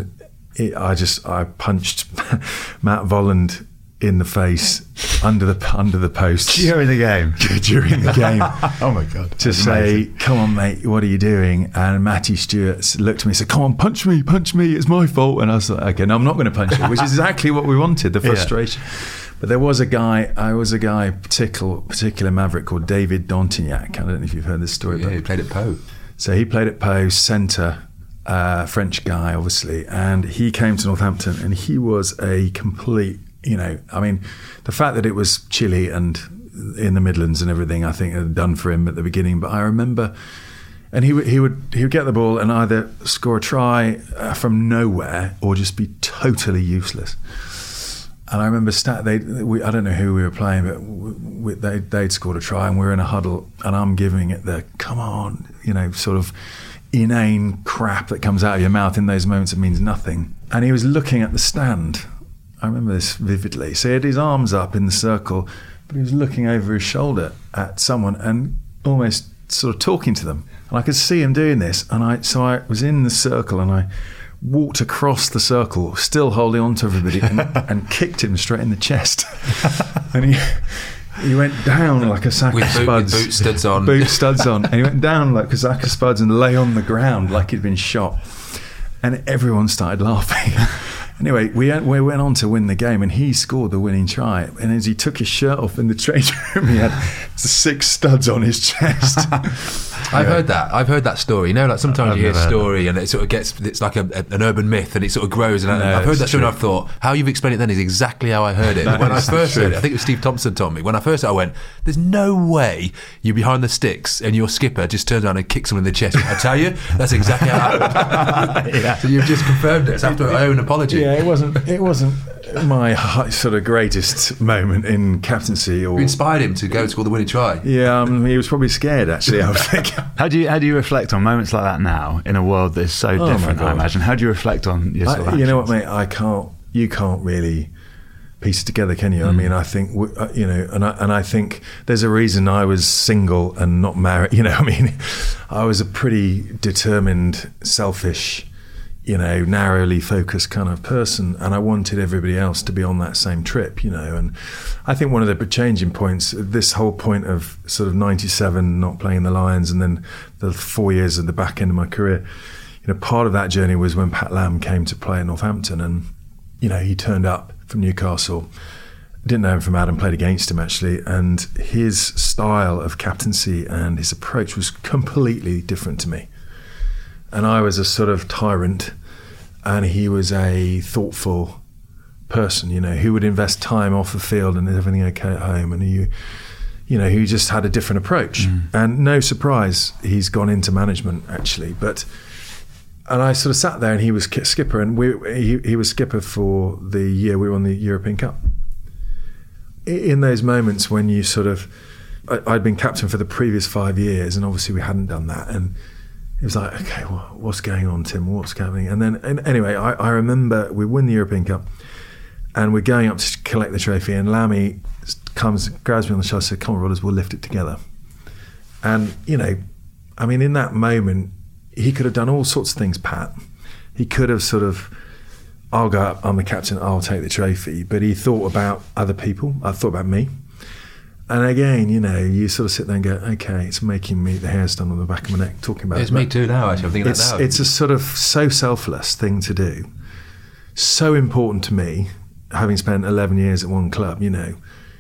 punched Matt Volland in the face under the post during the game. Oh my God! To say, "Come on, mate, what are you doing?" And Matty Stewart looked at me and said, "Come on, punch me! It's my fault." And I was like, "Okay, no, I'm not going to punch you," which is exactly what we wanted. The frustration. Yeah. But there was a guy, particular maverick called David Dontignac. I don't know if you've heard this story. Yeah, he played at Pau. So he played at Pau, centre, French guy, obviously, and he came to Northampton, and he was a complete, the fact that it was chilly and in the Midlands and everything, I think had done for him at the beginning. But I remember, and he would get the ball and either score a try from nowhere or just be totally useless. And I remember I don't know who we were playing, but they'd scored a try and we were in a huddle and I'm giving it the, come on, sort of inane crap that comes out of your mouth in those moments that means nothing. And he was looking at the stand. I remember this vividly. So he had his arms up in the circle, but he was looking over his shoulder at someone and almost sort of talking to them. And I could see him doing this. And I was in the circle and I walked across the circle, still holding on to everybody, and kicked him straight in the chest. And he went down like a sack of spuds. With boot studs on. Boot studs on. And he went down like a sack of spuds and lay on the ground like he'd been shot. And everyone started laughing. Anyway, we went on to win the game, and he scored the winning try. And as he took his shirt off in the changing room, he had 6 studs on his chest. I've heard that story. Like sometimes you hear a story and it sort of it's like an urban myth and it sort of grows. And I've heard that story and I've thought, how you've explained it then is exactly how I heard it. When I first heard it, I think it was Steve Thompson told me. When I first heard it, I went, there's no way you're behind the sticks and your skipper just turns around and kicks someone in the chest. I tell you, that's exactly how it happened. Yeah. So you've just confirmed it. It's after my own apology. Yeah, it wasn't my sort of greatest moment in captaincy. You inspired him to go and score the winning try. Yeah, he was probably scared, actually, I would think. How do you reflect on moments like that now in a world that is so different, I imagine? How do you reflect on your sort of actions? You know what, mate, you can't really piece it together, can you? I mean, I think, and I think there's a reason I was single and not married. I was a pretty determined, selfish, narrowly focused kind of person, and I wanted everybody else to be on that same trip, and I think one of the changing points, this whole point of sort of 97 not playing the Lions and then the 4 years at the back end of my career, part of that journey was when Pat Lam came to play at Northampton, and he turned up from Newcastle. Didn't know him from Adam, played against him actually, and his style of captaincy and his approach was completely different to me. And I was a sort of tyrant, and he was a thoughtful person, who would invest time off the field and everything okay at home, and he just had a different approach. And no surprise, he's gone into management actually. And I sort of sat there, and he was skipper, and he was skipper for the year we won the European Cup. In those moments when you sort of, I'd been captain for the previous 5 years, and obviously we hadn't done that, and it was like, okay, well, what's going on, Tim? What's happening? And anyway, I remember we win the European Cup, and we're going up to collect the trophy, and Lammy comes, grabs me on the shoulder, says, "Come on, brothers, we'll lift it together." And in that moment, he could have done all sorts of things, Pat. He could have sort of, I'll go up, I'm the captain, I'll take the trophy. But he thought about other people. I thought about me. And again, you sort of sit there and go, okay, it's making me the hair stand on the back of my neck talking about it. It's me too now, actually. I'm thinking that now. It's a sort of so selfless thing to do. So important to me, having spent 11 years at one club, And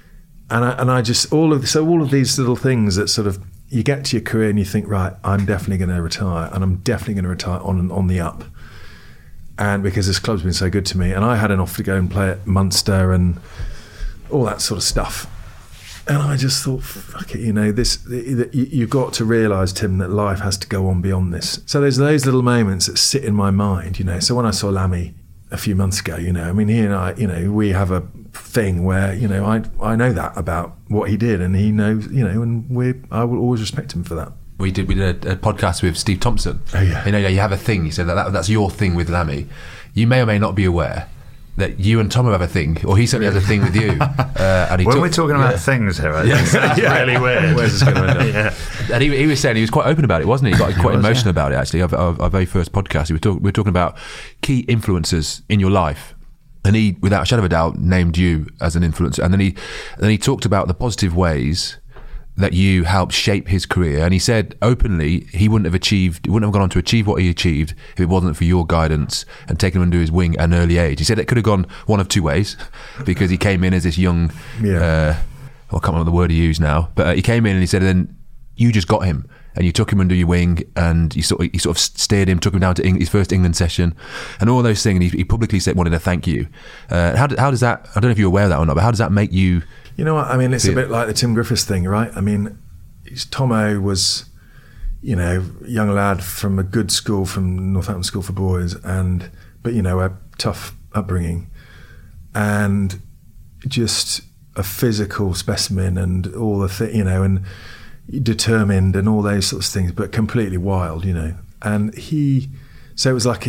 I just, all of these little things that sort of, you get to your career and you think, right, I'm definitely going to retire, and I'm definitely going to retire on the up. And because this club's been so good to me, and I had an offer to go and play at Munster and all that sort of stuff. And I just thought, fuck it, you've got to realise, Tim, that life has to go on beyond this. So there's those little moments that sit in my mind, So when I saw Lammy a few months ago, he and I, we have a thing where, I know that about what he did, and he knows, and I will always respect him for that. We did a podcast with Steve Thompson. Oh yeah. You have a thing. You said that's your thing with Lammy. You may or may not be aware that you and Tom have a thing, or he certainly has a thing with you. And we're talking about things here, I think that's really weird. Where's this going to end up? And he was saying, he was quite open about it, wasn't he? He got quite emotional about it, actually. Our very first podcast, we were talking about key influences in your life. And he, without a shadow of a doubt, named you as an influencer. And then he talked about the positive ways that you helped shape his career. And he said openly he wouldn't have gone on to achieve what he achieved if it wasn't for your guidance and taking him under his wing at an early age. He said it could have gone one of two ways, because he came in as this young, I can't remember the word he used now, but he came in and he said, then you just got him and you took him under your wing, and you sort of steered him, took him down to his first England session and all those things. And he publicly said, wanted to thank you. How does that, I don't know if you're aware of that or not, but how does that make you You know what? I mean, it's a bit like the Tim Griffiths thing, right? I mean, Tomo was, you know, young lad from a good school, from Northampton School for Boys, but you know, a tough upbringing, and just a physical specimen, and all the you know, and determined, and all those sorts of things, but completely wild, you know. And so it was like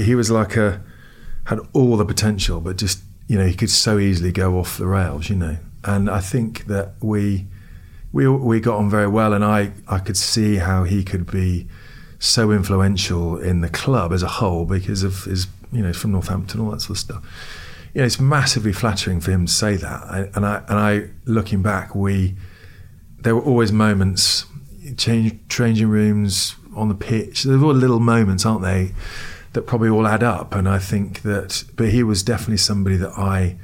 had all the potential, but just, you know, he could so easily go off the rails, you know. And I think that we got on very well, and I could see how he could be so influential in the club as a whole because of his, you know, from Northampton, all that sort of stuff. You know, it's massively flattering for him to say that. And I looking back, there were always moments, changing rooms, on the pitch. There were little moments, aren't they, that probably all add up. And I think that, but he was definitely somebody that I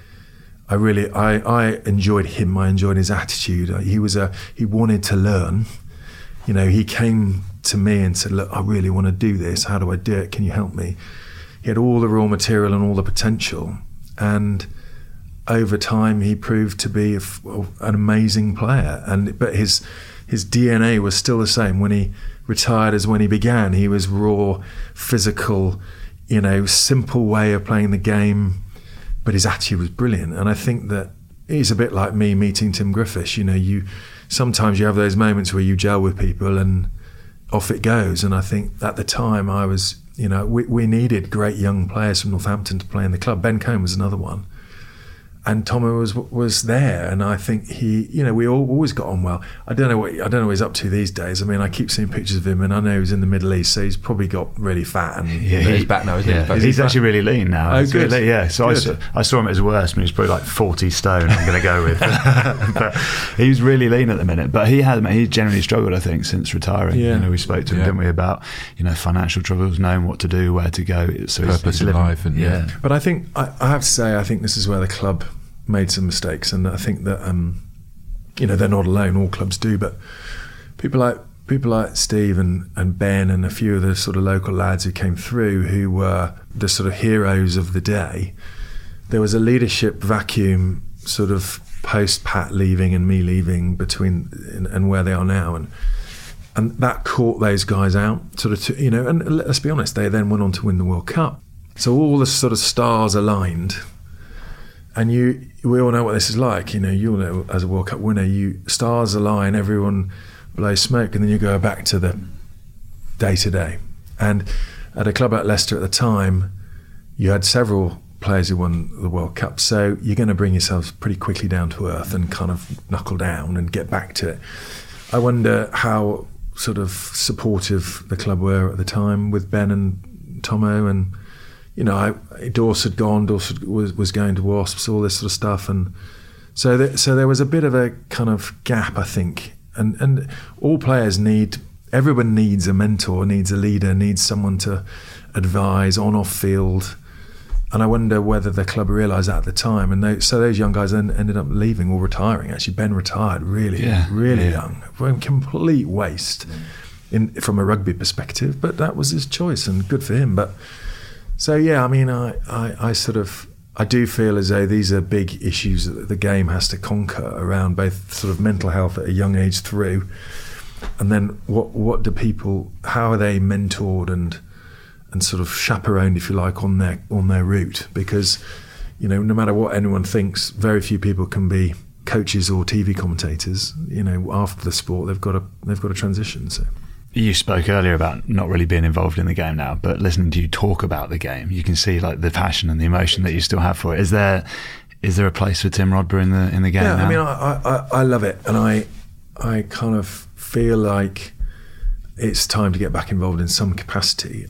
enjoyed him. I enjoyed his attitude. He wanted to learn. You know, he came to me and said, look, I really want to do this. How do I do it? Can you help me? He had all the raw material and all the potential. And over time, he proved to be an amazing player. But his DNA was still the same when he retired as when he began. He was raw, physical, you know, simple way of playing the game, but his attitude was brilliant. And I think that he's a bit like me meeting Tim Griffiths. You know, sometimes you have those moments where you gel with people and off it goes. And I think at the time I was, you know, we needed great young players from Northampton to play in the club. Ben Cohn was another one. And Tomo was there, and I think we always got on well. I don't know what he's up to these days. I mean, I keep seeing pictures of him, and I know he's in the Middle East, so he's probably got really fat. And he's back now, isn't he? He's actually really lean now. Oh, good. Really, yeah. So I saw him at his worst, and he was probably like 40 stone. I'm going to go with, but he's really lean at the minute. But he's generally struggled, I think, since retiring. Yeah. You know, we spoke to him, didn't we, about, you know, financial troubles, knowing what to do, where to go. So purpose in life, and But I think I have to say, I think this is where the club made some mistakes, and I think that you know, they're not alone. All clubs do, but people like Steve and Ben and a few of the sort of local lads who came through, who were the sort of heroes of the day. There was a leadership vacuum, sort of post Pat leaving and me leaving, between and where they are now, and that caught those guys out, sort of, you know. And let's be honest, they then went on to win the World Cup, so all the sort of stars aligned. And we all know what this is like, you know. You'll know, as a World Cup winner, stars align, everyone blows smoke, and then you go back to the day-to-day. And at a club like Leicester at the time, you had several players who won the World Cup, so you're going to bring yourselves pretty quickly down to earth and kind of knuckle down and get back to it. I wonder how sort of supportive the club were at the time with Ben and Tomo, and you know, Dorse had gone. Dorse was going to Wasps, all this sort of stuff, and so there was a bit of a kind of gap, I think. And all players everyone needs a mentor, needs a leader, needs someone to advise on off field. And I wonder whether the club realised that at the time. And so those young guys then ended up leaving or retiring. Actually, Ben retired really young, a complete waste from a rugby perspective. But that was his choice, and good for him. But. So yeah, I mean, I do feel as though these are big issues that the game has to conquer around both sort of mental health at a young age through, and then what do people, how are they mentored and sort of chaperoned, if you like, on their route? Because, you know, no matter what anyone thinks, very few people can be coaches or TV commentators. You know, after the sport, they've got to transition. So. You spoke earlier about not really being involved in the game now, but listening to you talk about the game, you can see like the passion and the emotion that you still have for it. Is there a place for Tim Rodber in the game now? I mean, I love it, and I kind of feel like it's time to get back involved in some capacity.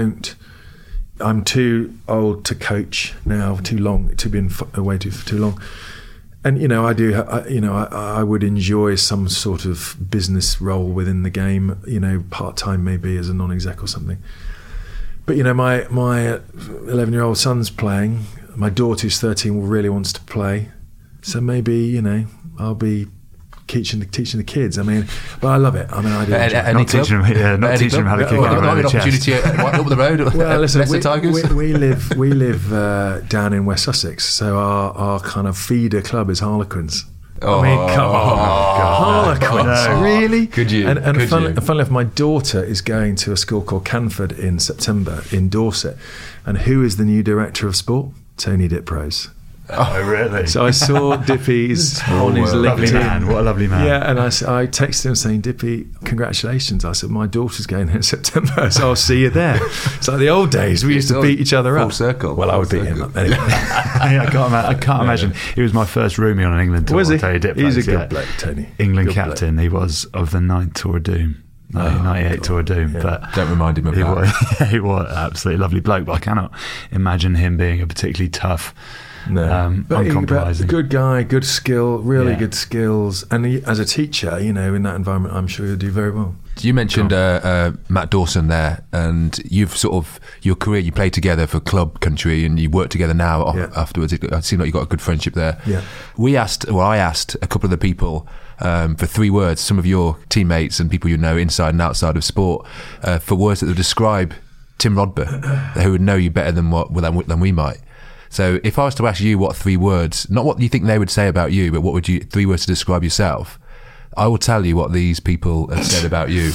I'm too old to coach now, too long to be away for too long. And you know, I would enjoy some sort of business role within the game. You know, part time maybe as a non-exec or something. But you know, my 11-year-old son's playing. My daughter, who's 13, really wants to play. So maybe, you know, I'll be teaching the kids. I mean, but I love it. I mean, I do. Not teaching them how to kick out around the chest. Opportunity up the road. Well, listen, Tigers. we live down in West Sussex, so our kind of feeder club is Harlequins. I mean, come on. Harlequins. No. Really? Could you? And Could funnily you? enough, my daughter is going to a school called Canford in September in Dorset. And who is the new director of sport? Tony Diprose. Oh, really? So I saw Dippy's on his world. Lovely LinkedIn. man. What a lovely man. Yeah, and I texted him saying, Dippy, congratulations. I said, my daughter's going in September, so I'll see you there. It's like the old days. We used to beat each other Full up. circle. Well, I would Full beat him circle. up. Anyway. I can't imagine. He was my first roomie on an England tour. Was he? Tony Diprose, He's a good yeah. bloke, Tony. England Good captain. He was of the 9th Tour of Doom. 98 Tour of Doom. Yeah. But Don't remind him of he that. was, he was an absolutely lovely bloke, but I cannot imagine him being a particularly tough, But uncompromising. good guy, good skill, really Yeah. good skills. And as a teacher, in that environment, I'm sure he'll do very well. You mentioned Matt Dawson there, and you've sort of your career. You played together for club country, and you work together now. Yeah. Afterwards, it seemed like you got a good friendship there. Yeah. I asked a couple of the people for 3 words. Some of your teammates and people you know inside and outside of sport for words that would describe Tim Rodber, who would know you better than we might. So, if I was to ask you what 3 words, not what you think they would say about you, but what would you 3 words to describe yourself? I will tell you what these people have said about you.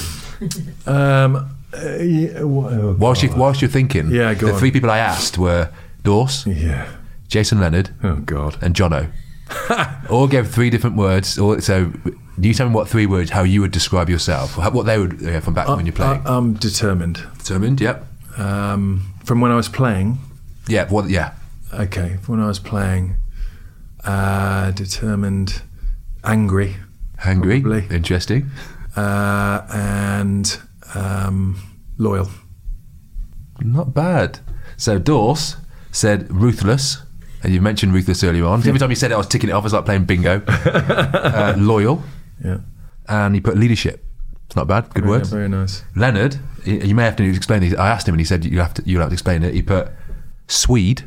Whilst you're thinking, Yeah, go the on. 3 people I asked were Dorse, Yeah. Jason Leonard, Oh, God. and Jono. All gave 3 different words. So, you tell me what 3 words, how you would describe yourself, what they would from back when you're playing. I'm determined. Determined, yep. From when I was playing, Yeah, yeah. okay, from when I was playing, determined, angry, Hungry, Probably. interesting. and loyal. Not bad. So, Dorse said ruthless, and you mentioned ruthless earlier on. Every time you said it, I was ticking it off. It was like playing bingo. Loyal, Yeah. and he put leadership. It's not bad. Good words. Very nice. Leonard, you may have to explain these. I asked him, and he said you'll have to explain it. He put Swede,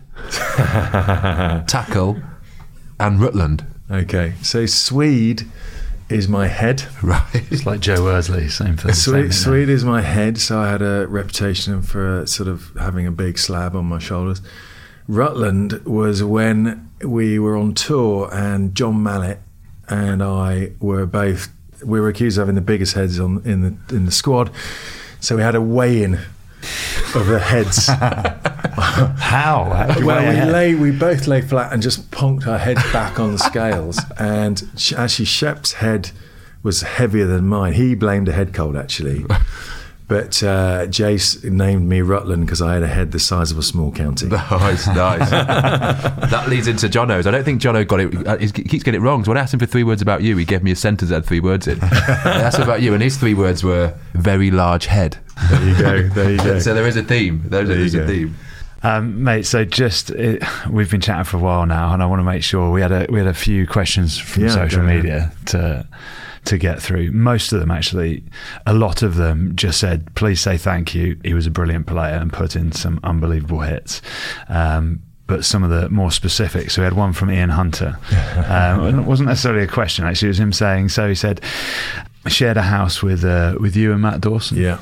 tackle, and Rutland. Okay, so Swede is my head. Right. It's like Joe Worsley, same thing. Swede is my head, so I had a reputation for sort of having a big slab on my shoulders. Rutland was when we were on tour, and John Mallett and I were accused of having the biggest heads in the squad. So we had a weigh-in of the heads. How? We both lay flat and just ponked our heads back on the scales. And actually, Shep's head was heavier than mine. He blamed a head cold, actually. But Jace named me Rutland because I had a head the size of a small county. Nice. That leads into Jono's. I don't think Jono got it. He keeps getting it wrong. So when I asked him for 3 words about you, he gave me a sentence that had 3 words in. I asked him about you, and his 3 words were very large head. There you go. So there is a theme. There is a theme. Mate, so we've been chatting for a while now, and I want to make sure we had a few questions from social media to get through. Most of them, actually, a lot of them just said, please say thank you. He was a brilliant player and put in some unbelievable hits. But some of the more specifics, so we had one from Ian Hunter. It wasn't necessarily a question, actually. It was him saying, so he said, shared a house with you and Matt Dawson. Yeah.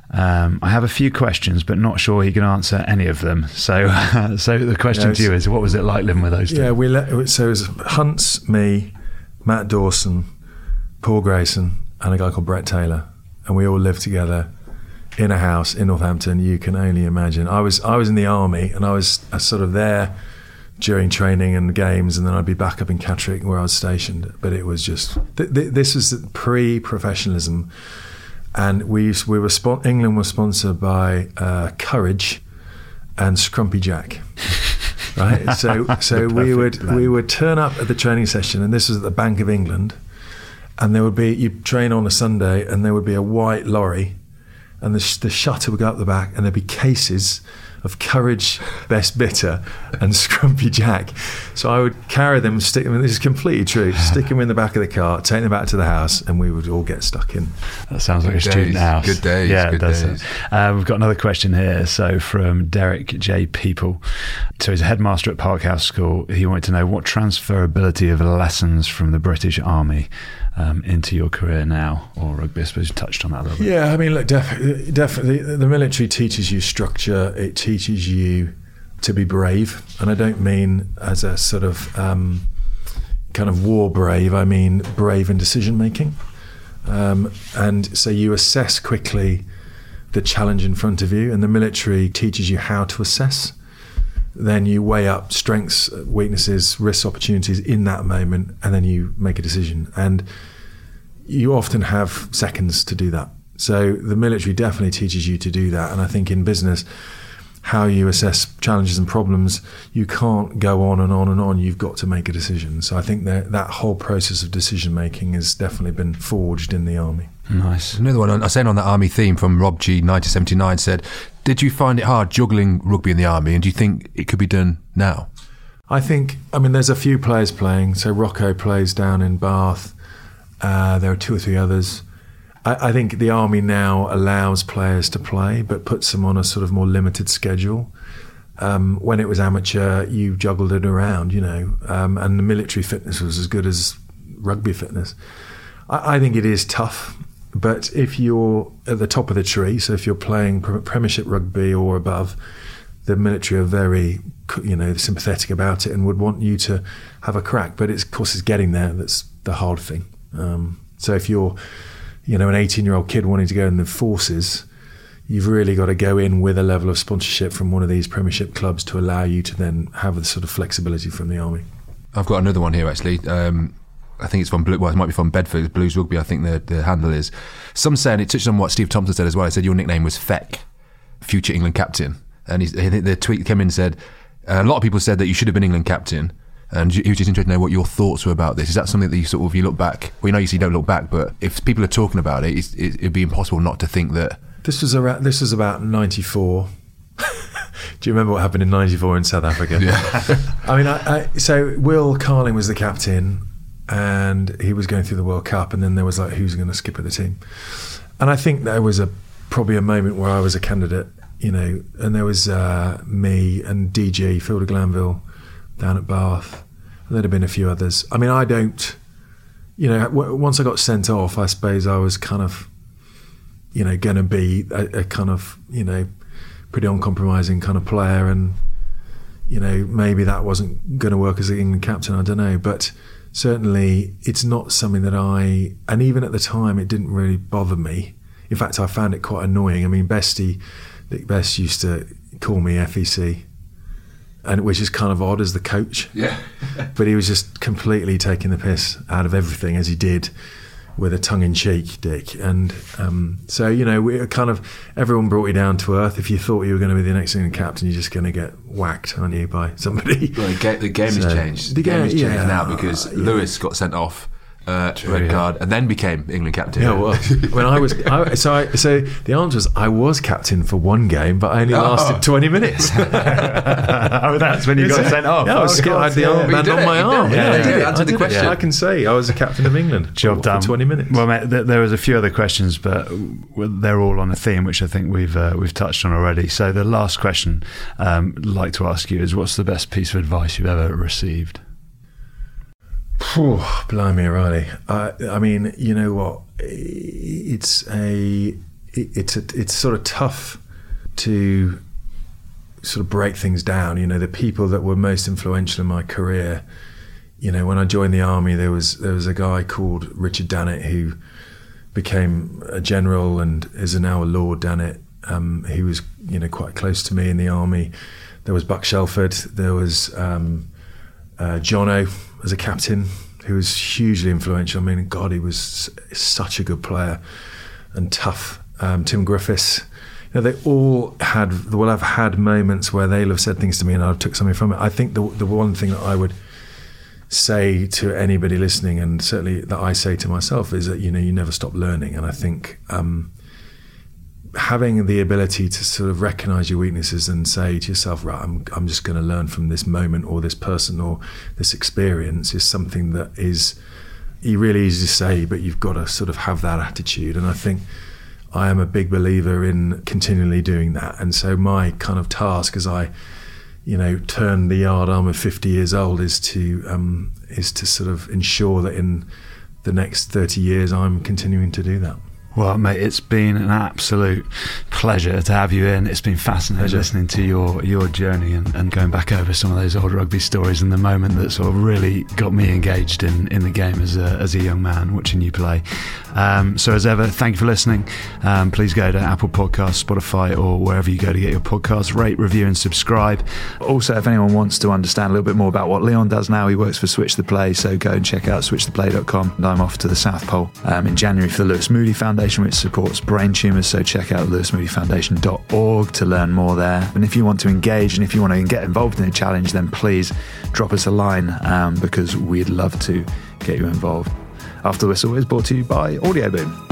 I have a few questions, but not sure he can answer any of them. So the question to you is, what was it like living with those two? Yeah, so it was Hunts, me, Matt Dawson, Paul Grayson, and a guy called Brett Taylor, and we all lived together in a house in Northampton. You can only imagine. I was in the army, and I was sort of there during training and games, and then I'd be back up in Catterick where I was stationed. But it was just this was pre-professionalism. And England was sponsored by Courage and Scrumpy Jack, right? So we would turn up at the training session, and this was at the Bank of England, and you'd train on a Sunday, and there would be a white lorry, and the shutter would go up the back, and there'd be cases of Courage Best Bitter and Scrumpy Jack. So I would carry them, stick them, this is completely true, stick them in the back of the car, take them back to the house, and we would all get stuck in. That sounds like Good a student days. house. Good days. Yeah, Good it does. days. We've got another question here. So from Derek J. People. So he's a headmaster at Parkhouse School. He wanted to know what transferability of lessons from the British Army into your career now, or rugby. I suppose you touched on that a little bit. Yeah, I mean, look, definitely the military teaches you structure. It teaches you to be brave, and I don't mean as a sort of kind of war brave, I mean brave in decision making. And so you assess quickly the challenge in front of you, and the military teaches you how to assess. Then you weigh up strengths, weaknesses, risks, opportunities in that moment, and then you make a decision. And you often have seconds to do that. So the military definitely teaches you to do that. And I think in business, how you assess challenges and problems, you can't go on and on and on. You've got to make a decision. So I think that whole process of decision making has definitely been forged in the army. Nice. Another one, I was saying on that army theme from Rob G 1979 said, did you find it hard juggling rugby in the army, and do you think it could be done now? I mean, there's a few players playing. So Rocco plays down in Bath. There are 2 or 3 others. I think the army now allows players to play, but puts them on a sort of more limited schedule. When it was amateur, you juggled it around, and the military fitness was as good as rugby fitness. I think it is tough, but if you're at the top of the tree, so if you're playing Premiership rugby or above, the military are very, sympathetic about it and would want you to have a crack. But of course, it's getting there that's the hard thing. So if you're, an 18-year-old kid wanting to go in the forces, you've really got to go in with a level of sponsorship from one of these Premiership clubs to allow you to then have the sort of flexibility from the army. I've got another one here, actually. I think it's from it might be from Bedford Blues Rugby. I think the handle is. Some saying it touched on what Steve Thompson said as well. He said your nickname was Feck, future England captain, and the tweet came in and said a lot of people said that you should have been England captain, and he was just interested to know what your thoughts were about this. Is that something that you look back? Well, you don't look back, but if people are talking about it, it'd be impossible not to think that. This was about 94. Do you remember what happened in 94 in South Africa? Yeah. So Will Carling was the captain, and he was going through the World Cup, and then there was like, who's going to skip at the team? And I think there was probably a moment where I was a candidate, and there was me and DG, Phil de Glanville, down at Bath, and there'd have been a few others. I mean, I don't, once I got sent off, I suppose I was kind of, going to be a kind of, pretty uncompromising kind of player, and, maybe that wasn't going to work as an England captain, I don't know, but certainly it's not something that and even at the time it didn't really bother me. In fact, I found it quite annoying. I mean, Dick Best used to call me FEC, and which is kind of odd as the coach. Yeah. But he was just completely taking the piss out of everything, as he did with a tongue-in-cheek, Dick. And so, we kind of, everyone brought you down to earth. If you thought you were going to be the next England captain, you're just going to get whacked, aren't you, by somebody? Well, the game has changed. The game has changed now because Lewis got sent off. Red card, and then became England captain. Yeah, well, so the answer was I was captain for one game, but I only lasted 20 minutes. That's when you got sent off. Yeah, I had the armband on my arm. Yeah, I did answer the question. I can say I was a captain of England. Job done. For 20 minutes. Well, mate, there was a few other questions, but they're all on a theme which I think we've touched on already. So the last question I'd like to ask you is, what's the best piece of advice you've ever received? Blimey, Riley. I mean, you know what? It's sort of tough to sort of break things down. The people that were most influential in my career. When I joined the army, there was a guy called Richard Dannett who became a general and is now a Lord Dannett. He was quite close to me in the army. There was Buck Shelford. There was Jono as a captain, who was hugely influential. I mean, God, he was such a good player and tough. Tim Griffiths. They all will have had moments where they'll have said things to me and I took something from it. I think the one thing that I would say to anybody listening, and certainly that I say to myself, is that you never stop learning. And I think having the ability to sort of recognise your weaknesses and say to yourself, right, I'm just going to learn from this moment or this person or this experience is something that is really easy to say, but you've got to sort of have that attitude. And I think I am a big believer in continually doing that. And so my kind of task as I turn the yard arm of 50 years old is to sort of ensure that in the next 30 years I'm continuing to do that. Well, mate, it's been an absolute pleasure to have you in. It's been fascinating listening to your journey and going back over some of those old rugby stories and the moment that sort of really got me engaged in the game as a young man watching you play. So as ever, thank you for listening. Please go to Apple Podcasts, Spotify, or wherever you go to get your podcasts. Rate, review and subscribe. Also, if anyone wants to understand a little bit more about what Leon does now, he works for Switch the Play, so go and check out switchtheplay.com. And I'm off to the South Pole in January for the Lewis Moody Foundation, which supports brain tumours, so check out lewismoodyfoundation.org to learn more there. And if you want to engage and if you want to get involved in a challenge, then please drop us a line because we'd love to get you involved. After the Whistle is brought to you by Audio Boom.